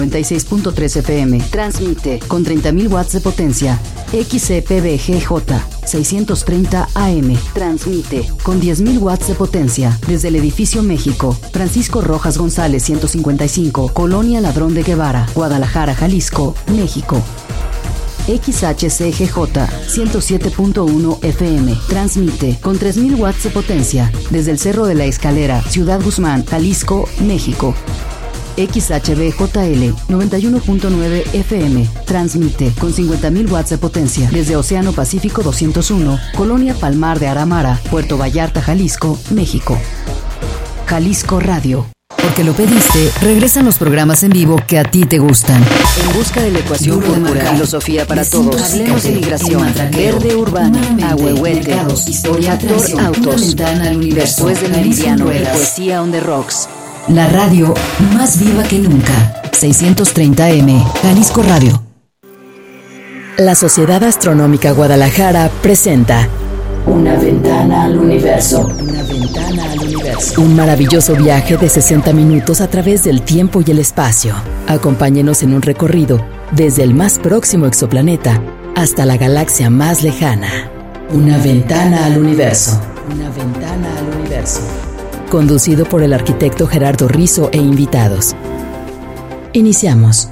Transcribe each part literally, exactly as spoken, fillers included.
noventa y seis punto tres F M. Transmite con treinta mil watts de potencia. X C P B G J seiscientos treinta A M. Transmite con diez mil watts de potencia desde el Edificio México, Francisco Rojas González ciento cincuenta y cinco, Colonia Ladrón de Guevara, Guadalajara, Jalisco, México. X H C G J ciento siete punto uno F M. Transmite con tres mil watts de potencia desde el Cerro de la Escalera, Ciudad Guzmán, Jalisco, México. X H B J L noventa y uno punto nueve F M. Transmite con cincuenta mil watts de potencia desde Océano Pacífico doscientos uno, Colonia Palmar de Aramara, Puerto Vallarta, Jalisco, México. Jalisco Radio. Porque lo pediste, regresan los programas en vivo que a ti te gustan. En busca de la ecuación púrpura, filosofía para todos, hablemos de migración, verde urbano, ahuehuete, historia, actor, autos, después del meridiano y poesía on the rocks. La radio más viva que nunca. seiscientos treinta A M, Jalisco Radio. La Sociedad Astronómica Guadalajara presenta Una ventana al universo. Una ventana al universo. Un maravilloso viaje de sesenta minutos a través del tiempo y el espacio. Acompáñenos en un recorrido desde el más próximo exoplaneta hasta la galaxia más lejana. Una ventana al universo. Una ventana al universo. Conducido por el arquitecto Gerardo Rizzo e invitados. Iniciamos.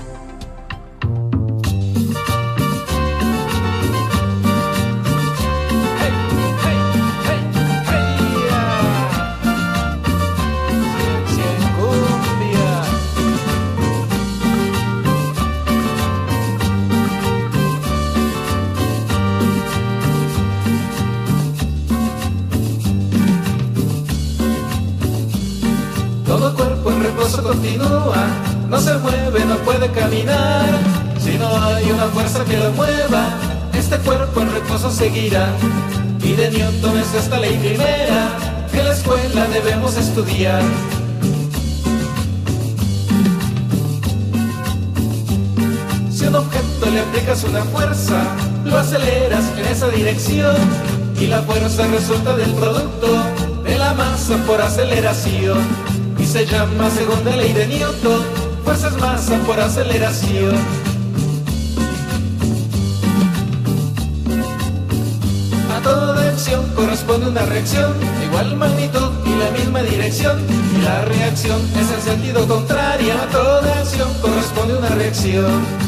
Continúa, no se mueve, no puede caminar. Si no hay una fuerza que lo mueva, este cuerpo en reposo seguirá. Y de Newton es esta ley primera que en la escuela debemos estudiar. Si a un objeto le aplicas una fuerza, lo aceleras en esa dirección, y la fuerza resulta del producto de la masa por aceleración. Y se llama segunda ley de Newton, fuerza es masa por aceleración. A toda acción corresponde una reacción de igual magnitud y la misma dirección. Y la reacción es en sentido contrario. A toda acción corresponde una reacción.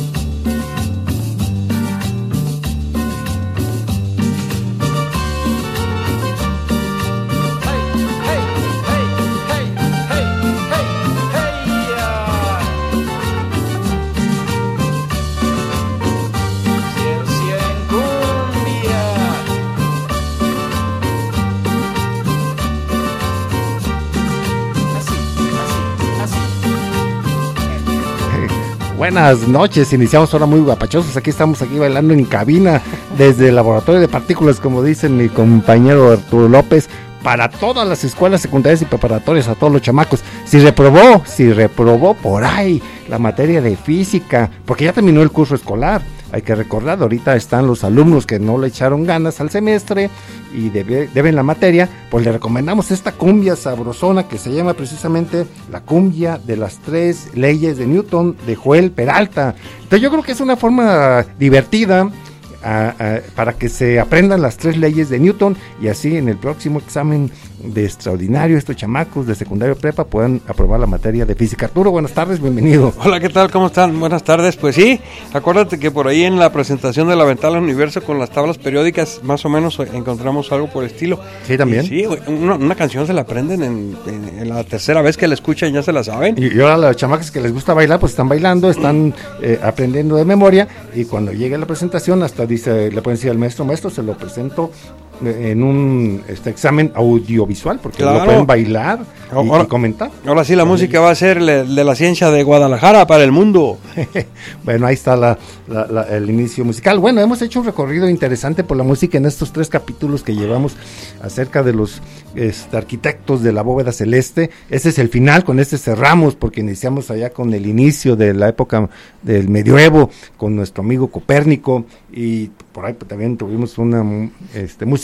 Buenas noches, iniciamos ahora muy guapachosos, aquí estamos aquí bailando en cabina desde el laboratorio de partículas, como dice mi compañero Arturo López, para todas las escuelas secundarias y preparatorias, a todos los chamacos. Si reprobó, si reprobó por ahí la materia de física, porque ya terminó el curso escolar, hay que recordar, ahorita están los alumnos que no le echaron ganas al semestre y debe, deben la materia, pues le recomendamos esta cumbia sabrosona que se llama precisamente la cumbia de las tres leyes de Newton de Joel Peralta. Entonces yo creo que es una forma divertida A, a, para que se aprendan las tres leyes de Newton y así en el próximo examen de extraordinario estos chamacos de secundario prepa puedan aprobar la materia de física. Arturo, buenas tardes, bienvenido. Hola, ¿qué tal? ¿Cómo están? Buenas tardes. Pues sí, acuérdate que por ahí en la presentación de la ventana al universo con las tablas periódicas más o menos encontramos algo por el estilo. Sí, también. Y sí, una, una canción se la aprenden en, en, en la tercera vez que la escuchan, ya se la saben. Y, y ahora los chamacos que les gusta bailar, pues están bailando, están eh, aprendiendo de memoria y cuando llegue la presentación hasta dice, le pueden decir al maestro, maestro, se lo presento en un este examen audiovisual, porque claro, lo pueden bailar y, ahora, y comentar. Ahora sí la También. música va a ser le, de la ciencia de Guadalajara para el mundo. Bueno, ahí está la, la, la, el inicio musical. Bueno, hemos hecho un recorrido interesante por la música en estos tres capítulos que llevamos acerca de los este, arquitectos de la bóveda celeste. Este es el final, con este cerramos, porque iniciamos allá con el inicio de la época del medioevo, con nuestro amigo Copérnico, y por ahí también tuvimos una este, música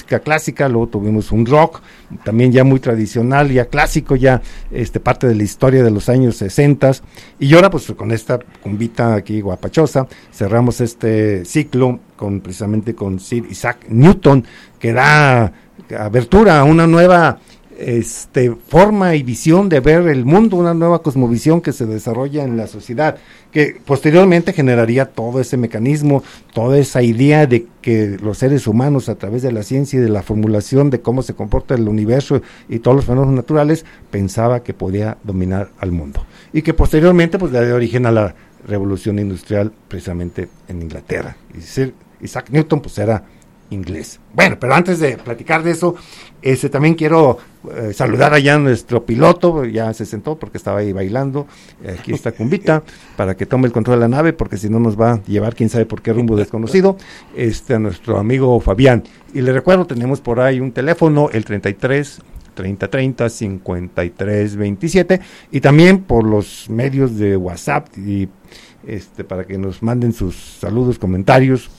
música clásica, luego tuvimos un rock, también ya muy tradicional, ya clásico, ya este parte de la historia de los años sesenta, y ahora pues con esta cumbita aquí guapachosa, cerramos este ciclo con precisamente con Sir Isaac Newton, que da abertura a una nueva este forma y visión de ver el mundo, una nueva cosmovisión que se desarrolla en la sociedad, que posteriormente generaría todo ese mecanismo, toda esa idea de que los seres humanos, a través de la ciencia y de la formulación de cómo se comporta el universo y todos los fenómenos naturales, pensaba que podía dominar al mundo, y que posteriormente pues daría origen a la revolución industrial precisamente en Inglaterra. Y Sir Isaac Newton pues era inglés. Bueno, pero antes de platicar de eso, este también quiero eh, saludar allá a nuestro piloto, ya se sentó porque estaba ahí bailando, eh, aquí está Cumbita, para que tome el control de la nave, porque si no nos va a llevar quién sabe por qué rumbo desconocido, este a nuestro amigo Fabián. Y le recuerdo, tenemos por ahí un teléfono, el treinta y tres, treinta treinta, cincuenta y tres veintisiete, y también por los medios de WhatsApp, y este para que nos manden sus saludos, comentarios,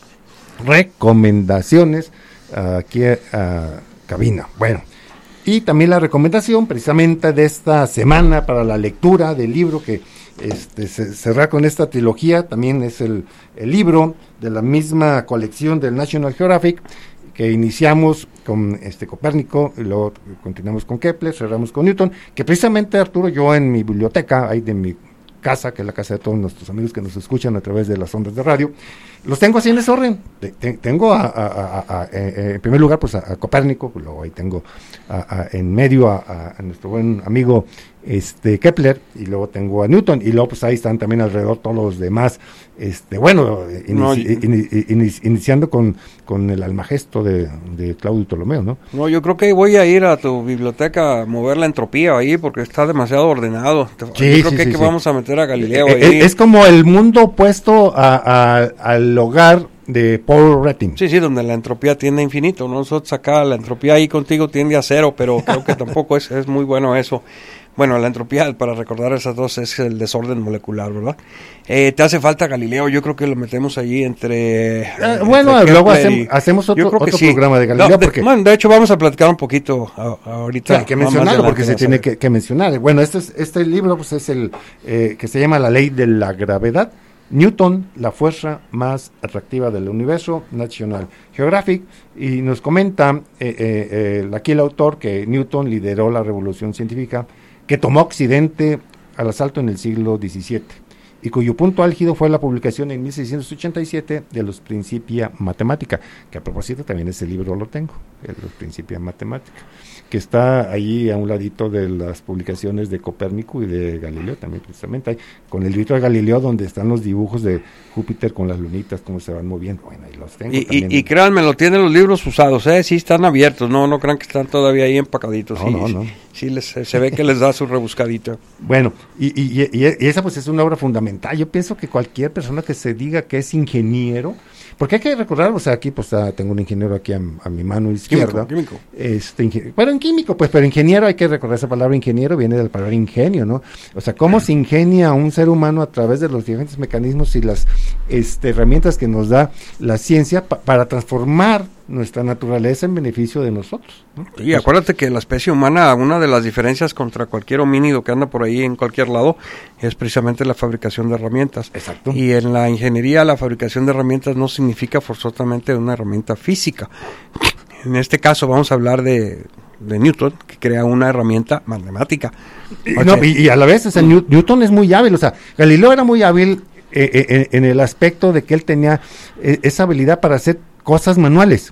recomendaciones uh, aquí a uh, cabina. Bueno, y también la recomendación precisamente de esta semana para la lectura del libro que este se cerrará con esta trilogía, también es el, el libro de la misma colección del National Geographic, que iniciamos con este Copérnico, y luego continuamos con Kepler, cerramos con Newton, que precisamente, Arturo, yo en mi biblioteca, ahí de mi casa, que es la casa de todos nuestros amigos que nos escuchan a través de las ondas de radio, los tengo así en ese orden. Tengo a, a, a, a, a, en primer lugar pues a, a Copérnico, pues luego ahí tengo a, a, en medio a, a nuestro buen amigo este Kepler, y luego tengo a Newton, y luego pues ahí están también alrededor todos los demás, este bueno, inici, no, in, in, in, iniciando con, con el Almagesto de, de Claudio Ptolomeo, ¿no? No, yo creo que voy a ir a tu biblioteca a mover la entropía ahí, porque está demasiado ordenado. Sí, yo creo sí, que, sí, que sí. Vamos a meter a Galileo eh, ahí. Es como el mundo opuesto a, a, al hogar de Paul Retting. Sí, sí, donde la entropía tiende a infinito. Nosotros acá la entropía ahí contigo tiende a cero, pero creo que tampoco es, es muy bueno eso. Bueno, la entropía, para recordar esas dos, es el desorden molecular, ¿verdad? Eh, te hace falta Galileo, yo creo que lo metemos allí entre... Eh, entre bueno, luego hacemos, hacemos otro, otro sí. programa de Galileo. No, de, porque, bueno, de hecho, vamos a platicar un poquito a, a ahorita. Sí, hay que mencionarlo porque se tiene que, que mencionar. Bueno, este, es, este libro pues es el eh, que se llama La Ley de la Gravedad. Newton, la fuerza más atractiva del universo, National Geographic, y nos comenta eh, eh, eh, aquí el autor que Newton lideró la revolución científica que tomó Occidente al asalto en el siglo diecisiete, y cuyo punto álgido fue la publicación en mil seiscientos ochenta y siete de los Principia Mathematica, que a propósito también ese libro lo tengo, el los Principia Mathematica, que está ahí a un ladito de las publicaciones de Copérnico y de Galileo también, precisamente ahí, con el libro de Galileo donde están los dibujos de Júpiter con las lunitas, cómo se van moviendo. Bueno, ahí los tengo. Y, y, y créanme, lo tienen los libros usados, ¿eh? Sí están abiertos, no no crean que están todavía ahí empacaditos. No, sí, no, no. Sí, sí les, se ve que les da su rebuscadita. Bueno, y, y, y, y esa pues es una obra fundamental. Yo pienso que cualquier persona que se diga que es ingeniero, porque hay que recordar, o sea, aquí pues ah, tengo un ingeniero aquí a, a mi mano izquierda. Químico, químico. Este, ingen- bueno, en químico, pues, pero ingeniero, hay que recordar esa palabra ingeniero, viene de la palabra ingenio, ¿no? O sea, cómo se ingenia un ser humano a través de los diferentes mecanismos y las este, herramientas que nos da la ciencia pa- para transformar nuestra naturaleza en beneficio de nosotros, ¿no? Y acuérdate que la especie humana, una de las diferencias contra cualquier homínido que anda por ahí en cualquier lado, es precisamente la fabricación de herramientas. Exacto. Y en la ingeniería, la fabricación de herramientas no significa forzosamente una herramienta física. En este caso vamos a hablar de, de Newton, que crea una herramienta matemática. Y, no, y, y a la vez, o sea, New- Newton es muy hábil, o sea, Galileo era muy hábil eh, eh, en, en el aspecto de que él tenía eh, esa habilidad para hacer cosas manuales.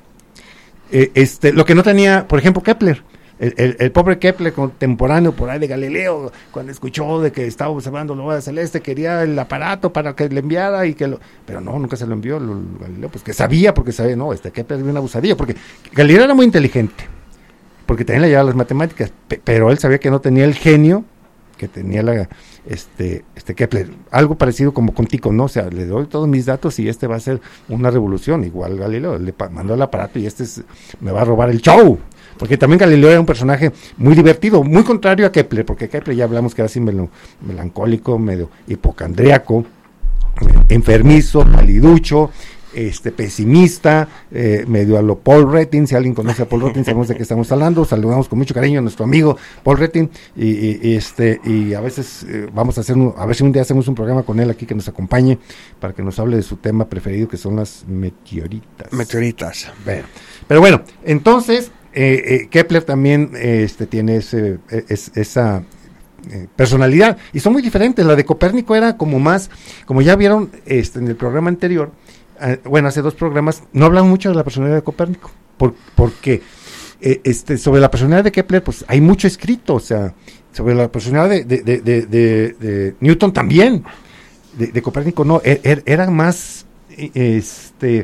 Eh, este, lo que no tenía, por ejemplo, Kepler. El, el, el pobre Kepler, contemporáneo por ahí de Galileo, cuando escuchó de que estaba observando la bola celeste, quería el aparato para que le enviara y que lo, pero no, nunca se lo envió lo, Galileo, pues que sabía, porque sabía, no, este Kepler es una abusadilla, porque Galileo era muy inteligente, porque también le llevaba las matemáticas, pe- pero él sabía que no tenía el genio que tenía la este este Kepler, algo parecido como con Tico, ¿no? O sea, le doy todos mis datos y este va a ser una revolución, igual Galileo, le pa- mandó el aparato y este es, me va a robar el show, porque también Galileo era un personaje muy divertido, muy contrario a Kepler, porque Kepler ya hablamos que era así melo, melancólico, medio hipocondríaco, enfermizo, paliducho, este pesimista, eh, medio a lo Paul Retting. Si alguien conoce a Paul Retting, sabemos de qué estamos hablando. Saludamos con mucho cariño a nuestro amigo Paul Retting, y, y, y este y a veces eh, vamos a hacer un, a ver si un día hacemos un programa con él aquí que nos acompañe para que nos hable de su tema preferido, que son las meteoritas. Meteoritas. Bueno, pero bueno, entonces eh, eh, Kepler también eh, este tiene ese, es, esa eh, personalidad, y son muy diferentes. La de Copérnico era como más, como ya vieron este en el programa anterior, eh, bueno, hace dos programas, no hablan mucho de la personalidad de Copérnico, por, porque eh, este sobre la personalidad de Kepler, pues hay mucho escrito, o sea, sobre la personalidad de, de, de, de, de, de Newton también, de, de Copérnico no, er, era más, este,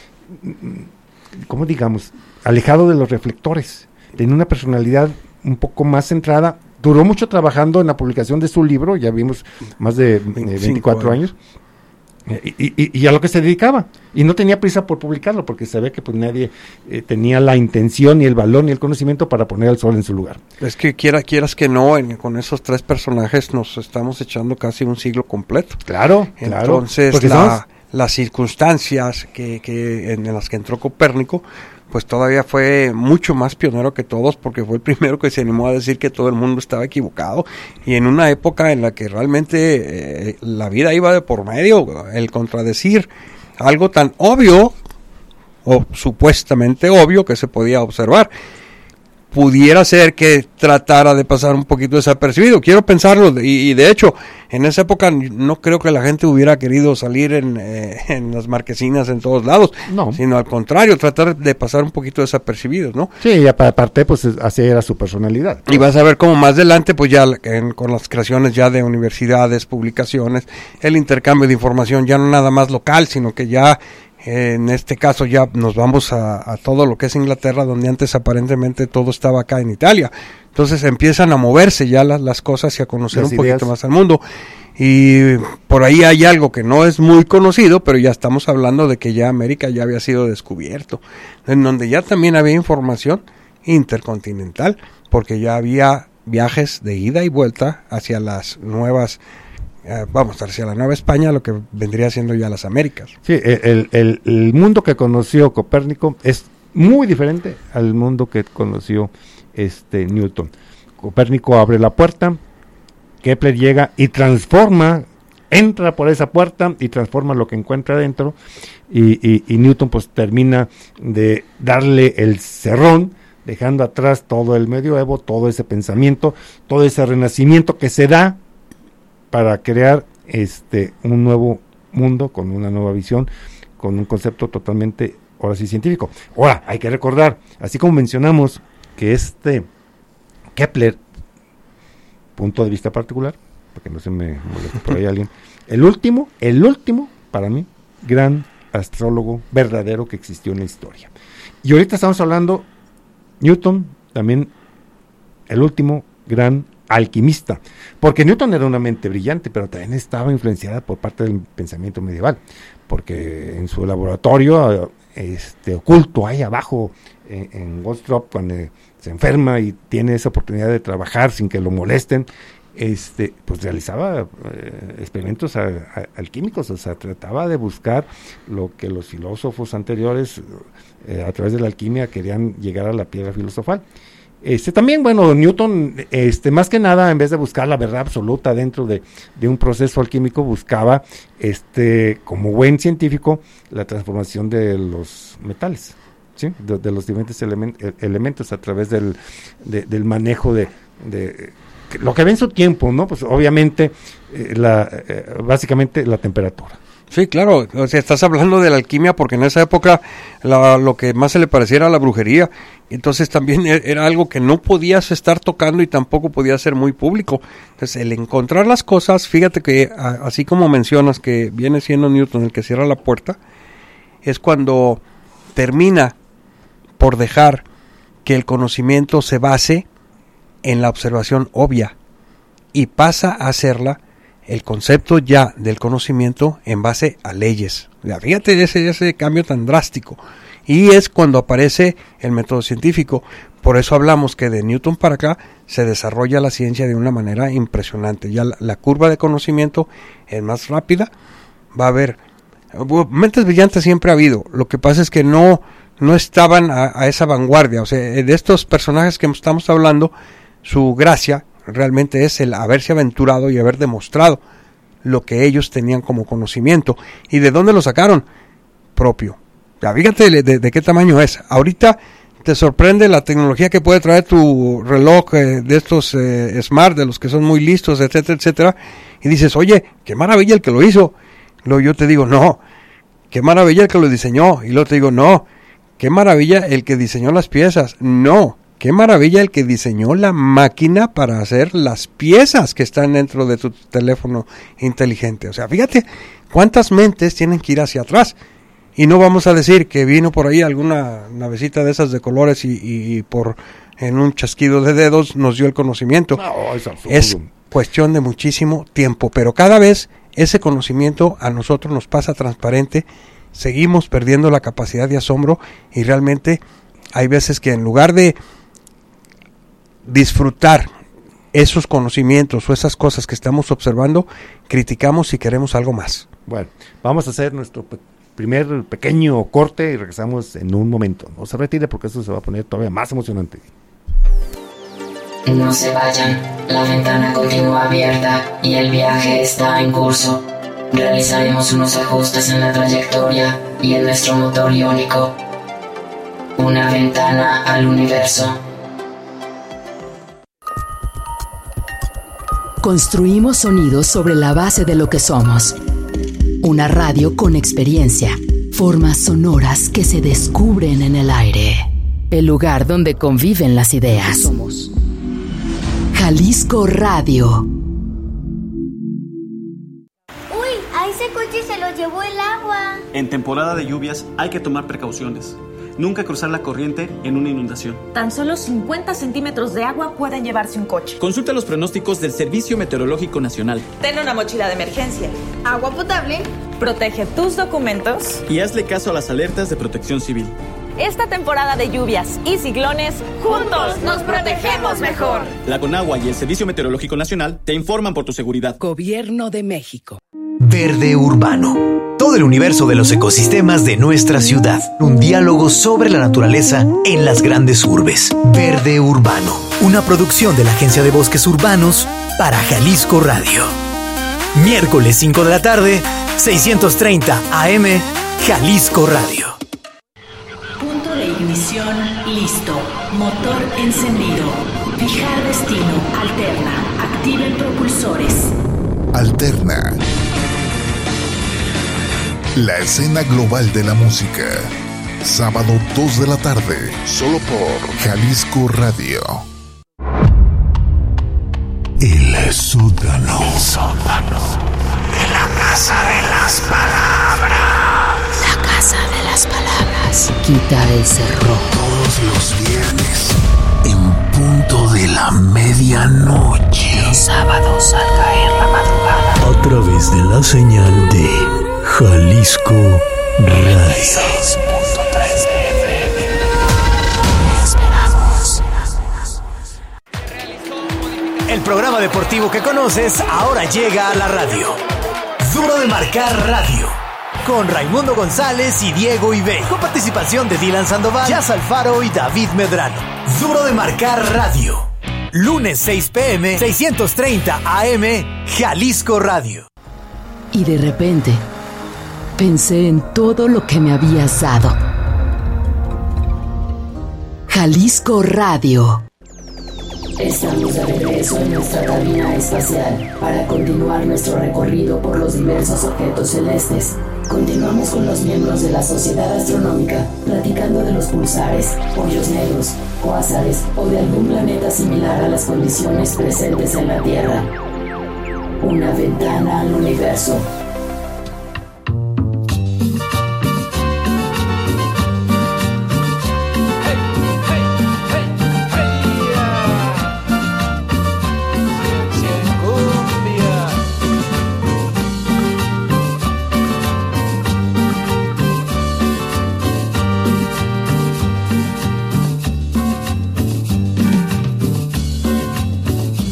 ¿cómo digamos?, alejado de los reflectores, tenía una personalidad un poco más centrada, duró mucho trabajando en la publicación de su libro, ya vimos más de eh, veinticuatro años, eh, y, y, y a lo que se dedicaba, y no tenía prisa por publicarlo, porque sabía que pues nadie eh, tenía la intención, ni el valor, ni el conocimiento para poner al sol en su lugar. Es que quiera, quieras que no, en, con esos tres personajes nos estamos echando casi un siglo completo. Claro, claro. Entonces la, las circunstancias que, que en, en las que entró Copérnico, pues todavía fue mucho más pionero que todos, porque fue el primero que se animó a decir que todo el mundo estaba equivocado, y en una época en la que realmente eh, la vida iba de por medio, el contradecir algo tan obvio, o supuestamente obvio, que se podía observar, pudiera ser que tratara de pasar un poquito desapercibido. Quiero pensarlo, y, y de hecho, en esa época no creo que la gente hubiera querido salir en, eh, en las marquesinas en todos lados, no, sino al contrario, tratar de pasar un poquito desapercibidos, ¿no? Sí, y aparte, pues así era su personalidad. Y vas a ver cómo más adelante, pues ya en, con las creaciones ya de universidades, publicaciones, el intercambio de información ya no nada más local, sino que ya en este caso ya nos vamos a, a todo lo que es Inglaterra, donde antes aparentemente todo estaba acá en Italia. Entonces empiezan a moverse ya las, las cosas y a conocer las un ideas. Poquito más al mundo. Y por ahí hay algo que no es muy conocido, pero ya estamos hablando de que ya América ya había sido descubierto, en donde ya también había información intercontinental, porque ya había viajes de ida y vuelta hacia las nuevas Uh, vamos, hacia la Nueva España, lo que vendría siendo ya las Américas. Sí, el, el, el mundo que conoció Copérnico es muy diferente al mundo que conoció este Newton. Copérnico abre la puerta, Kepler llega y transforma, entra por esa puerta y transforma lo que encuentra dentro, y, y, y Newton pues termina de darle el cerrón, dejando atrás todo el medioevo, todo ese pensamiento, todo ese renacimiento que se da para crear este un nuevo mundo con una nueva visión, con un concepto totalmente, ahora sí, científico. Ahora, hay que recordar, así como mencionamos que este Kepler, punto de vista particular, para que no se me moleste por ahí alguien, el último, el último, para mí, gran astrólogo verdadero que existió en la historia. Y ahorita estamos hablando, Newton, también el último gran alquimista, porque Newton era una mente brillante, pero también estaba influenciada por parte del pensamiento medieval, porque en su laboratorio este oculto ahí abajo en, en Goldstrop, cuando se enferma y tiene esa oportunidad de trabajar sin que lo molesten, este pues realizaba eh, experimentos a, a, alquímicos, o sea, trataba de buscar lo que los filósofos anteriores eh, a través de la alquimia querían llegar a la piedra filosofal. Este también, bueno, Newton, este más que nada, en vez de buscar la verdad absoluta dentro de, de un proceso alquímico, buscaba, este, como buen científico, la transformación de los metales, ¿sí? De, de los diferentes element, elementos a través del, de, del manejo de, de lo que ve en su tiempo, ¿no? Pues obviamente, eh, la, eh, básicamente la temperatura. Sí, claro, o sea, estás hablando de la alquimia porque en esa época la, lo que más se le pareciera a la brujería, entonces también era algo que no podías estar tocando y tampoco podía ser muy público. Entonces el encontrar las cosas, fíjate que a, así como mencionas que viene siendo Newton el que cierra la puerta, es cuando termina por dejar que el conocimiento se base en la observación obvia y pasa a hacerla el concepto ya del conocimiento en base a leyes. Fíjate ese, ese cambio tan drástico. Y es cuando aparece el método científico. Por eso hablamos que de Newton para acá se desarrolla la ciencia de una manera impresionante. Ya la, la curva de conocimiento es más rápida. Va a haber Mentes brillantes siempre ha habido, lo que pasa es que no, no estaban a, a esa vanguardia. O sea, de estos personajes que estamos hablando, su gracia realmente es el haberse aventurado y haber demostrado lo que ellos tenían como conocimiento. ¿Y de dónde lo sacaron? Propio. Ya, fíjate de, de, de qué tamaño es. Ahorita te sorprende la tecnología que puede traer tu reloj eh, de estos eh, smart, de los que son muy listos, etcétera, etcétera, y dices, oye, qué maravilla el que lo hizo. Luego yo te digo, no, qué maravilla el que lo diseñó. Y luego te digo, no, qué maravilla el que diseñó las piezas. No, qué maravilla el que diseñó la máquina para hacer las piezas que están dentro de tu teléfono inteligente. O sea, fíjate cuántas mentes tienen que ir hacia atrás. Y no vamos a decir que vino por ahí alguna navecita de esas de colores y, y, y por en un chasquido de dedos nos dio el conocimiento. No, es, es cuestión de muchísimo tiempo, pero cada vez ese conocimiento a nosotros nos pasa transparente, seguimos perdiendo la capacidad de asombro y realmente hay veces que en lugar de disfrutar esos conocimientos o esas cosas que estamos observando, criticamos y queremos algo más. Bueno, vamos a hacer nuestro pe- primer pequeño corte y regresamos en un momento. No se retire porque eso se va a poner todavía más emocionante. No se vayan, la ventana continúa abierta y el viaje está en curso. Realizaremos unos ajustes en la trayectoria y en nuestro motor iónico. Una ventana al universo. Construimos sonidos sobre la base de lo que somos. Una radio con experiencia. Formas sonoras que se descubren en el aire. El lugar donde conviven las ideas. Somos Jalisco Radio. ¡Uy! A ese coche se lo llevó el agua. En temporada de lluvias hay que tomar precauciones. Nunca cruzar la corriente en una inundación. Tan solo cincuenta centímetros de agua pueden llevarse un coche. Consulta los pronósticos del Servicio Meteorológico Nacional. Ten una mochila de emergencia. Agua potable. Protege tus documentos. Y hazle caso a las alertas de protección civil. Esta temporada de lluvias y ciclones, juntos nos protegemos mejor. La Conagua y el Servicio Meteorológico Nacional te informan por tu seguridad. Gobierno de México. Verde Urbano. Todo el universo de los ecosistemas de nuestra ciudad. Un diálogo sobre la naturaleza en las grandes urbes. Verde Urbano. Una producción de la Agencia de Bosques Urbanos para Jalisco Radio. Miércoles cinco de la tarde, seiscientos treinta A M, Jalisco Radio. Punto de ignición listo. Motor encendido. Fijar destino. Alterna. Activen propulsores. Alterna. La escena global de la música. Sábado dos de la tarde. Solo por Jalisco Radio. El sótano. El sótano de la Casa de las Palabras. La Casa de las Palabras. Quita el cerrojo. Todos los viernes, en punto de la medianoche. Los sábados al caer la madrugada. A través de la señal de Jalisco Radio. seis punto tres de F M. Esperamos. El programa deportivo que conoces ahora llega a la radio. Duro de Marcar Radio. Con Raimundo González y Diego Ibey. Con participación de Dylan Sandoval, Jazz Alfaro y David Medrano. Duro de Marcar Radio. Lunes seis pm, seiscientos treinta A M, Jalisco Radio. Y de repente, pensé en todo lo que me habías dado. Jalisco Radio. Estamos de regreso en nuestra cabina espacial para continuar nuestro recorrido por los diversos objetos celestes. Continuamos con los miembros de la Sociedad Astronómica, platicando de los pulsares, hoyos negros, cuásares o de algún planeta similar a las condiciones presentes en la Tierra. Una ventana al universo.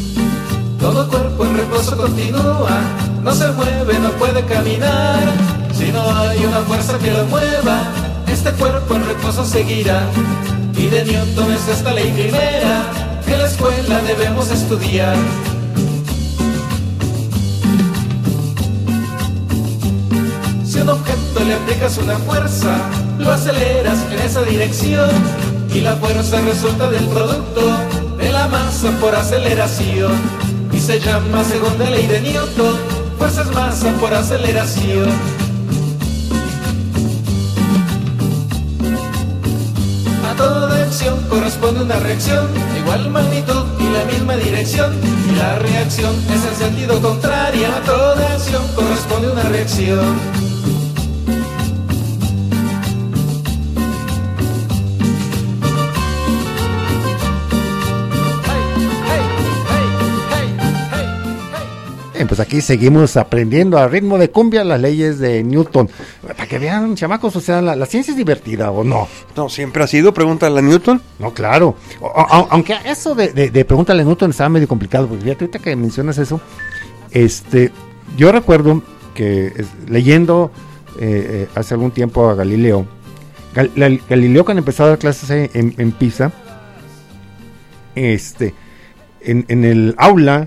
Todo cuerpo en reposo continúa, no se mueve, no puede caminar. Si no hay una fuerza que lo mueva, este cuerpo en reposo seguirá. Y de Newton es esta ley primera que en la escuela debemos estudiar. Si a un objeto le aplicas una fuerza, lo aceleras en esa dirección, y la fuerza resulta del producto de la masa por aceleración, y se llama segunda ley de Newton, fuerza es masa por aceleración. A toda acción corresponde una reacción de igual magnitud y la misma dirección, y la reacción es en sentido contrario. A toda acción corresponde una reacción. Bien, pues aquí seguimos aprendiendo a ritmo de cumbia las leyes de Newton. Para que vean, chamacos, o sea, la, la ciencia es divertida, ¿o no? No, siempre ha sido, pregúntale a Newton. No, claro. O, o, aunque eso de, de, de pregúntale a Newton estaba medio complicado, porque fíjate, ahorita que mencionas eso, este, yo recuerdo que es, leyendo eh, eh, hace algún tiempo a Galileo, Gal, la, Galileo cuando empezó a dar clases en, en Pisa, este, en, en el aula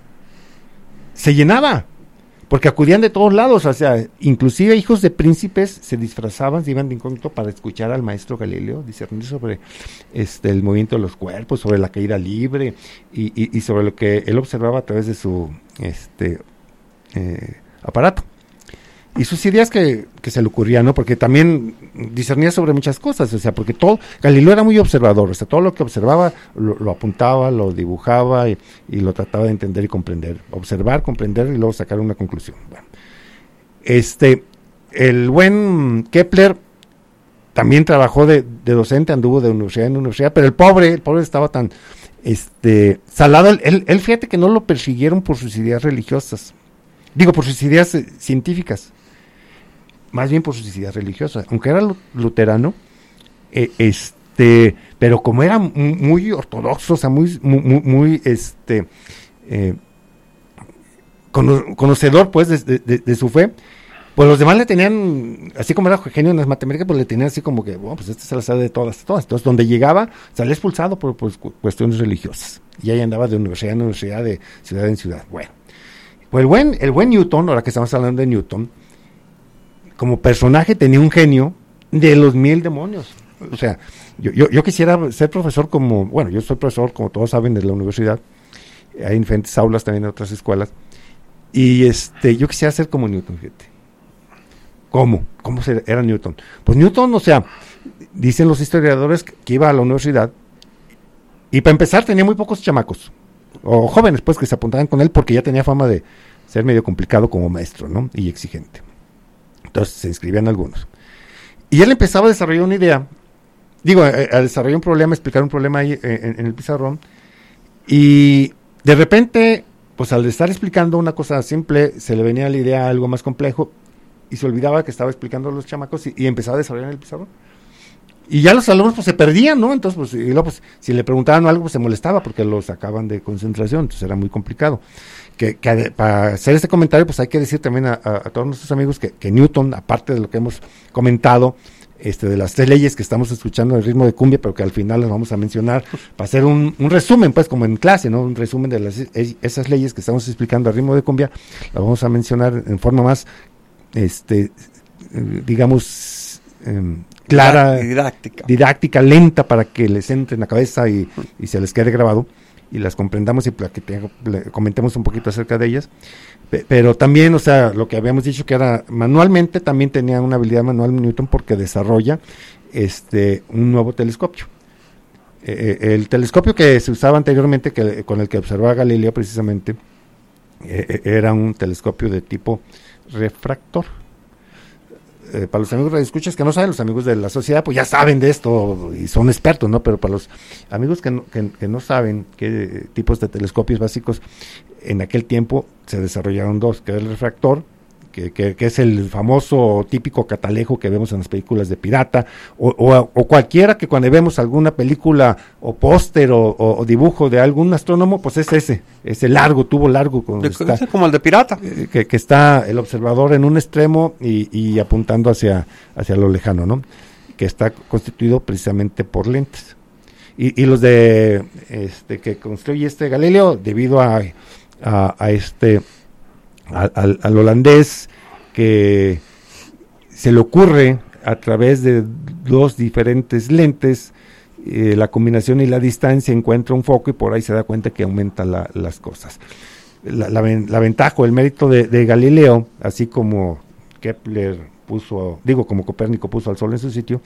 se llenaba, porque acudían de todos lados, o sea, inclusive hijos de príncipes se disfrazaban, se iban de incógnito para escuchar al maestro Galileo discernir sobre este el movimiento de los cuerpos, sobre la caída libre y, y, y sobre lo que él observaba a través de su este eh, aparato. Y sus ideas que, que se le ocurrían, ¿no? Porque también discernía sobre muchas cosas, o sea, porque todo, Galileo era muy observador, o sea, todo lo que observaba lo, lo apuntaba, lo dibujaba y, y lo trataba de entender y comprender, observar, comprender y luego sacar una conclusión. Bueno, este, el buen Kepler también trabajó de, de docente, anduvo de universidad en universidad, pero el pobre, el pobre estaba tan, este, salado, él, él fíjate que no lo persiguieron por sus ideas religiosas, digo, por sus ideas eh, científicas, más bien por sus ideas religiosas, aunque era luterano, eh, este, pero como era muy, muy ortodoxo, o sea, muy, muy, muy este, eh, cono, conocedor, pues, de, de, de su fe, pues los demás le tenían, así como era genio en las matemáticas, pues le tenían así como que, bueno, pues este se la sabe de todas, todas, entonces donde llegaba, salía expulsado por, por cuestiones religiosas, y ahí andaba de universidad en universidad, de ciudad en ciudad, bueno. Pues el buen, el buen Newton, ahora que estamos hablando de Newton, como personaje tenía un genio de los mil demonios. O sea, yo, yo, yo quisiera ser profesor como, bueno, yo soy profesor, como todos saben, de la universidad. Hay diferentes aulas también en otras escuelas. Y este, yo quisiera ser como Newton, fíjate. ¿Cómo? ¿Cómo era Newton? Pues Newton, o sea, dicen los historiadores que iba a la universidad y para empezar tenía muy pocos chamacos. O jóvenes, pues, que se apuntaban con él porque ya tenía fama de ser medio complicado como maestro, ¿no? Y exigente. Entonces se inscribían algunos. Y él empezaba a desarrollar una idea, digo, a, a desarrollar un problema, a explicar un problema ahí en, en el pizarrón, y de repente, pues al estar explicando una cosa simple, se le venía la idea a algo más complejo, y se olvidaba que estaba explicando a los chamacos, y, y empezaba a desarrollar en el pizarrón. Y ya los alumnos pues se perdían, ¿no? Entonces, pues, y luego, pues, si le preguntaban algo, pues se molestaba porque los sacaban de concentración, entonces era muy complicado. Que, que para hacer este comentario, pues hay que decir también a, a, a todos nuestros amigos que, que Newton, aparte de lo que hemos comentado, este, de las tres leyes que estamos escuchando en el ritmo de cumbia, pero que al final las vamos a mencionar, para hacer un, un resumen, pues como en clase, ¿no? Un resumen de las, esas leyes que estamos explicando al ritmo de cumbia, las vamos a mencionar en forma más, este, digamos, eh, clara, didáctica. didáctica, lenta, para que les entre en la cabeza y, y se les quede grabado y las comprendamos y que te, comentemos un poquito acerca de ellas. P- pero también, o sea, lo que habíamos dicho que era manualmente, también tenía una habilidad manual Newton porque desarrolla este un nuevo telescopio. Eh, el telescopio que se usaba anteriormente, que con el que observaba Galileo precisamente, eh, era un telescopio de tipo refractor. Eh, para los amigos radioescuchas que no saben, los amigos de la sociedad pues ya saben de esto y son expertos, ¿no? Pero para los amigos que no, que, que no saben qué tipos de telescopios básicos, en aquel tiempo se desarrollaron dos, que era el refractor, que que, que, que es el famoso típico catalejo que vemos en las películas de pirata, o, o, o cualquiera que cuando vemos alguna película o póster o, o, o dibujo de algún astrónomo, pues es ese, ese largo, tubo largo. De, está, ese como el de pirata. Que, que está el observador en un extremo y, y apuntando hacia, hacia lo lejano, ¿no? Que está constituido precisamente por lentes. Y, y los de este que construye este Galileo, debido a, a, a este a, al, al holandés, que se le ocurre a través de dos diferentes lentes, eh, la combinación y la distancia, encuentra un foco y por ahí se da cuenta que aumenta la, las cosas. La, la, la ventaja o el mérito de, de Galileo, así como Kepler puso, digo, como Copérnico puso al Sol en su sitio,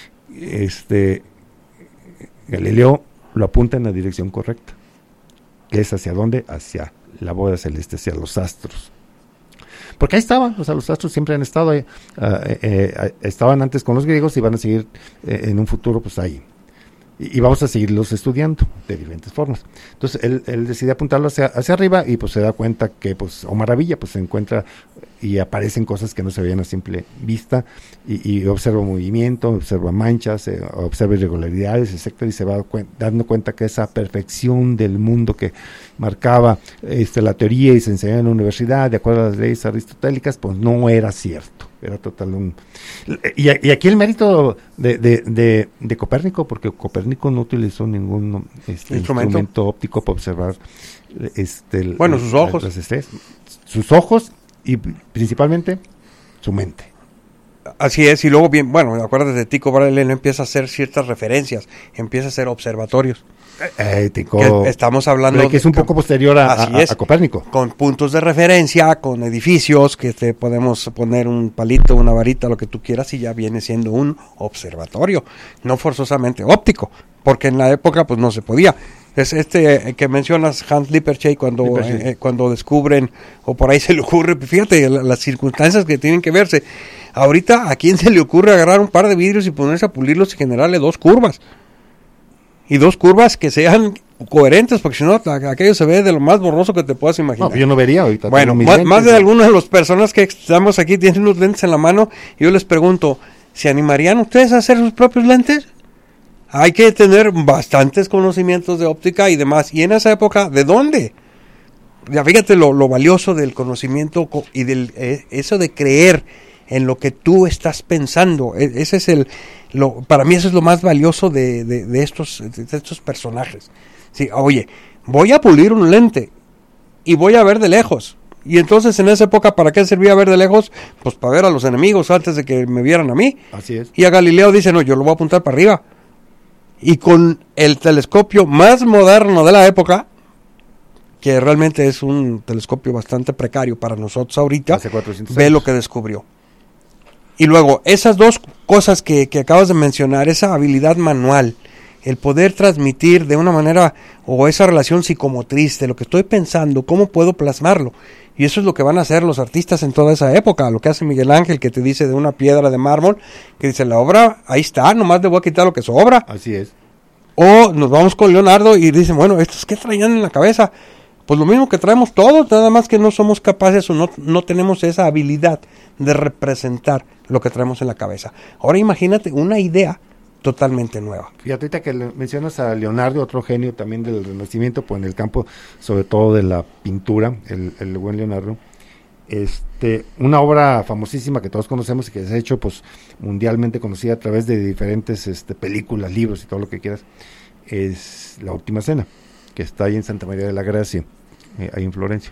este Galileo lo apunta en la dirección correcta, que es hacia dónde, hacia la bóveda celeste, hacia los astros. Porque ahí estaban, o sea, los astros siempre han estado ahí, uh, eh, eh, estaban antes con los griegos y van a seguir eh, en un futuro pues ahí. Y, y vamos a seguirlos estudiando de diferentes formas. Entonces él, él decide apuntarlo hacia, hacia arriba y pues se da cuenta que, pues, oh maravilla, pues se encuentra y aparecen cosas que no se veían a simple vista, y, y observa movimiento, observa manchas, eh, observa irregularidades, etcétera, y se va cu- dando cuenta que esa perfección del mundo que marcaba este, la teoría y se enseñaba en la universidad, de acuerdo a las leyes aristotélicas, pues no era cierto. Era total un... Y, y aquí el mérito de, de, de, de Copérnico, porque Copérnico no utilizó ningún este, instrumento. instrumento óptico para observar este, el, bueno, sus ojos. Las estrellas. Sus ojos y principalmente su mente. Así es, y luego bien, bueno, acuérdate de Tycho Brahe, él empieza a hacer ciertas referencias, empieza a hacer observatorios. Eh, Tycho, que estamos hablando que es un de, poco posterior a, a, es, a Copérnico. Con puntos de referencia, con edificios, que te podemos poner un palito, una varita, lo que tú quieras, y ya viene siendo un observatorio, no forzosamente óptico, porque en la época pues no se podía. Es este que mencionas, Hans Lippershey, cuando Lippershey. Eh, cuando descubren, o por ahí se le ocurre, fíjate la, las circunstancias que tienen que verse. Ahorita, ¿a quién se le ocurre agarrar un par de vidrios y ponerse a pulirlos y generarle dos curvas? Y dos curvas que sean coherentes, porque si no, aquello se ve de lo más borroso que te puedas imaginar. No, yo no vería ahorita. Bueno, más, más de algunas de las personas que estamos aquí tienen los lentes en la mano, y yo les pregunto, ¿se animarían ustedes a hacer sus propios lentes? Hay que tener bastantes conocimientos de óptica y demás. Y en esa época, ¿de dónde? Ya fíjate lo, lo valioso del conocimiento y del eh, eso de creer en lo que tú estás pensando. E- ese es el, lo, para mí eso es lo más valioso de, de, de estos, de estos personajes. Sí, oye, voy a pulir un lente y voy a ver de lejos. Y entonces en esa época, ¿para qué servía ver de lejos? Pues para ver a los enemigos antes de que me vieran a mí. Así es. Y a Galileo dice, no, yo lo voy a apuntar para arriba. Y con el telescopio más moderno de la época, que realmente es un telescopio bastante precario para nosotros ahorita, ve lo que descubrió. Y luego, esas dos cosas que, que acabas de mencionar, esa habilidad manual, el poder transmitir de una manera, o esa relación psicomotriz de lo que estoy pensando, cómo puedo plasmarlo. Y eso es lo que van a hacer los artistas en toda esa época, lo que hace Miguel Ángel, que te dice de una piedra de mármol, que dice, la obra, ahí está, nomás le voy a quitar lo que sobra. Así es. O nos vamos con Leonardo y dicen, bueno, ¿estos qué traían en la cabeza? Pues lo mismo que traemos todos, nada más que no somos capaces o no, no tenemos esa habilidad de representar lo que traemos en la cabeza. Ahora imagínate una idea totalmente nueva. Fíjate, ahorita que le mencionas a Leonardo, otro genio también del Renacimiento, pues en el campo sobre todo de la pintura, el, el buen Leonardo, este, una obra famosísima que todos conocemos y que se ha hecho pues mundialmente conocida a través de diferentes este, películas, libros y todo lo que quieras, es La Última Cena, que está ahí en Santa María de la Gracia, eh, ahí en Florencia.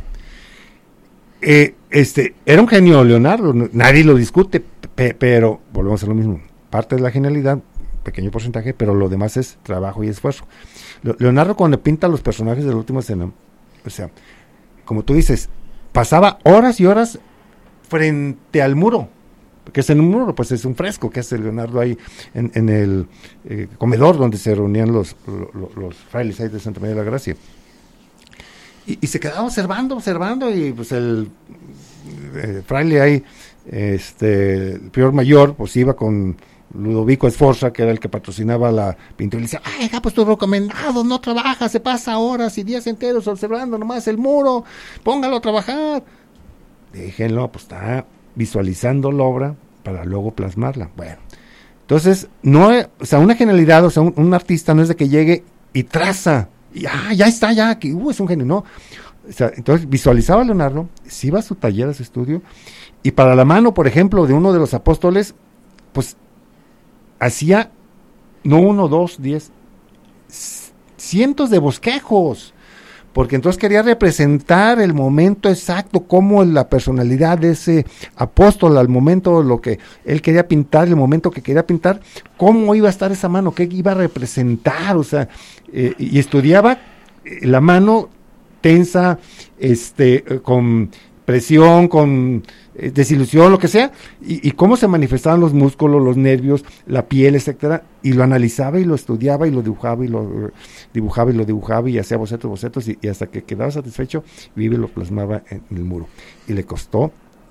Eh, este, era un genio Leonardo, no, nadie lo discute, pe, pero volvemos a lo mismo, parte de la genialidad, pequeño porcentaje, pero lo demás es trabajo y esfuerzo. Leonardo, cuando pinta los personajes de La Última Cena, o sea, como tú dices, pasaba horas y horas frente al muro, que es en un muro, pues es un fresco que hace Leonardo ahí en, en el eh, comedor donde se reunían los, los, los frailes ahí de Santa María de la Gracia. Y, y se quedaba observando, observando, y pues el eh, fraile ahí, este, el prior mayor, pues iba con Ludovico Sforza, que era el que patrocinaba la pintura, y le decía, ay, pues tu recomendado no trabaja, se pasa horas y días enteros observando nomás el muro, póngalo a trabajar. déjenlo, pues está visualizando la obra para luego plasmarla. Bueno, entonces, no, o sea, una genialidad, o sea, un, un artista no es de que llegue y traza, y ah, ya está, ya, que uh, es un genio, no. O sea, entonces visualizaba a Leonardo, se iba a su taller, a su estudio, y para la mano, por ejemplo, de uno de los apóstoles, pues hacía no uno, dos, diez, cientos de bosquejos, porque entonces quería representar el momento exacto, cómo la personalidad de ese apóstol, al momento, lo que él quería pintar, el momento que quería pintar, cómo iba a estar esa mano, qué iba a representar, o sea, eh, y estudiaba la mano tensa, este, con presión, con eh, desilusión, lo que sea, y, y cómo se manifestaban los músculos, los nervios, la piel, etcétera, y lo analizaba y lo estudiaba y lo dibujaba y lo dibujaba y lo dibujaba y hacía bocetos, bocetos, y, y hasta que quedaba satisfecho, vive y lo plasmaba en, en el muro. Y le costó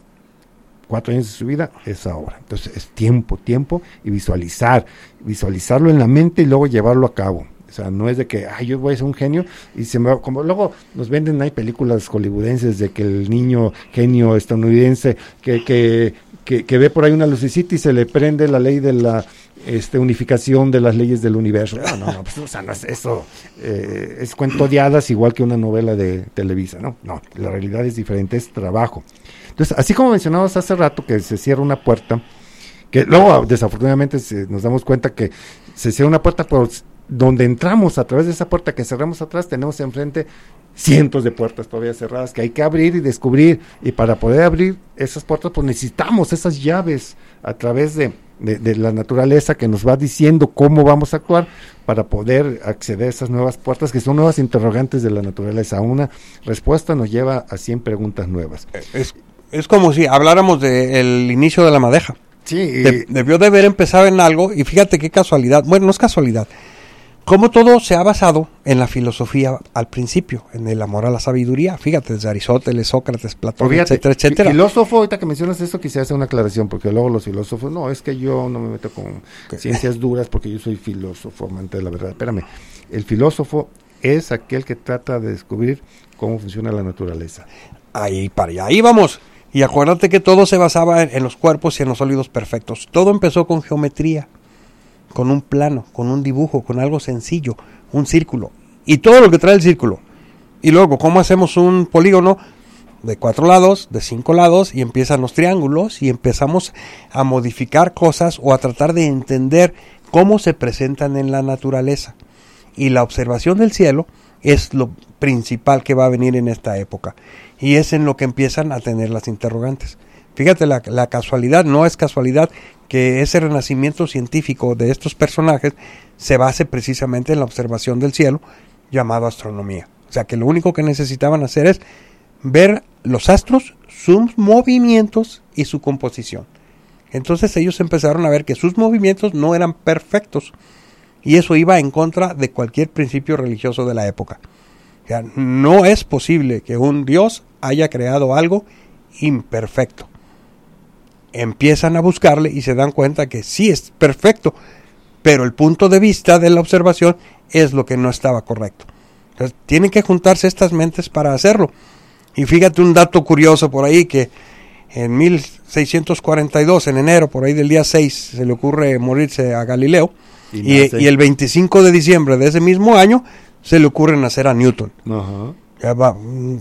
cuatro años de su vida esa obra. Entonces es tiempo, tiempo, y visualizar, visualizarlo en la mente y luego llevarlo a cabo. O sea, no es de que, ay, yo voy a ser un genio, y se me va, como luego nos venden, hay películas hollywoodenses de que el niño genio estadounidense que, que, que, que ve por ahí una lucecita y se le prende la ley de la este, unificación de las leyes del universo. No, no, no, pues, o sea, no es eso, eh, es cuento de hadas igual que una novela de Televisa, ¿no? No, la realidad es diferente, es trabajo. Entonces, así como mencionabas hace rato que se cierra una puerta, que luego desafortunadamente se, nos damos cuenta que se cierra una puerta por donde entramos, a través de esa puerta que cerramos atrás, tenemos enfrente cientos de puertas todavía cerradas que hay que abrir y descubrir, y para poder abrir esas puertas pues necesitamos esas llaves a través de, de, de la naturaleza que nos va diciendo cómo vamos a actuar para poder acceder a esas nuevas puertas que son nuevas interrogantes de la naturaleza. Una respuesta nos lleva a cien preguntas nuevas. Es, es como si habláramos del inicio de la madeja. Sí, de, debió de haber empezado en algo, y fíjate qué casualidad, bueno, no es casualidad, como todo se ha basado en la filosofía al principio, en el amor a la sabiduría, fíjate, desde Aristóteles, Sócrates, Platón, fíjate, etcétera, etcétera. Filósofo, ahorita que mencionas eso, quisiera hacer una aclaración, porque luego los filósofos, no, es que yo no me meto con okay. ciencias duras porque yo soy filósofo, amante de la verdad. Espérame, el filósofo es aquel que trata de descubrir cómo funciona la naturaleza. Ahí, para allá, ahí vamos. Y acuérdate que todo se basaba en, en los cuerpos y en los sólidos perfectos. Todo empezó con geometría, con un plano, con un dibujo, con algo sencillo, un círculo, y todo lo que trae el círculo. Y luego, ¿cómo hacemos un polígono? De cuatro lados, de cinco lados, y empiezan los triángulos, y empezamos a modificar cosas o a tratar de entender cómo se presentan en la naturaleza. Y la observación del cielo es lo principal que va a venir en esta época, y es en lo que empiezan a tener las interrogantes. Fíjate, la, la casualidad, no es casualidad que ese renacimiento científico de estos personajes se base precisamente en la observación del cielo, llamado astronomía. O sea, que lo único que necesitaban hacer es ver los astros, sus movimientos y su composición. Entonces ellos empezaron a ver que sus movimientos no eran perfectos, y eso iba en contra de cualquier principio religioso de la época. O sea, no es posible que un Dios haya creado algo imperfecto. Empiezan a buscarle y se dan cuenta que sí es perfecto, pero el punto de vista de la observación es lo que no estaba correcto. Entonces, tienen que juntarse estas mentes para hacerlo. Y fíjate un dato curioso por ahí, que en mil seiscientos cuarenta y dos, en enero, por ahí del día seis, se le ocurre morirse a Galileo, y, y, y el veinticinco de diciembre de ese mismo año se le ocurre nacer a Newton. Ajá. Va,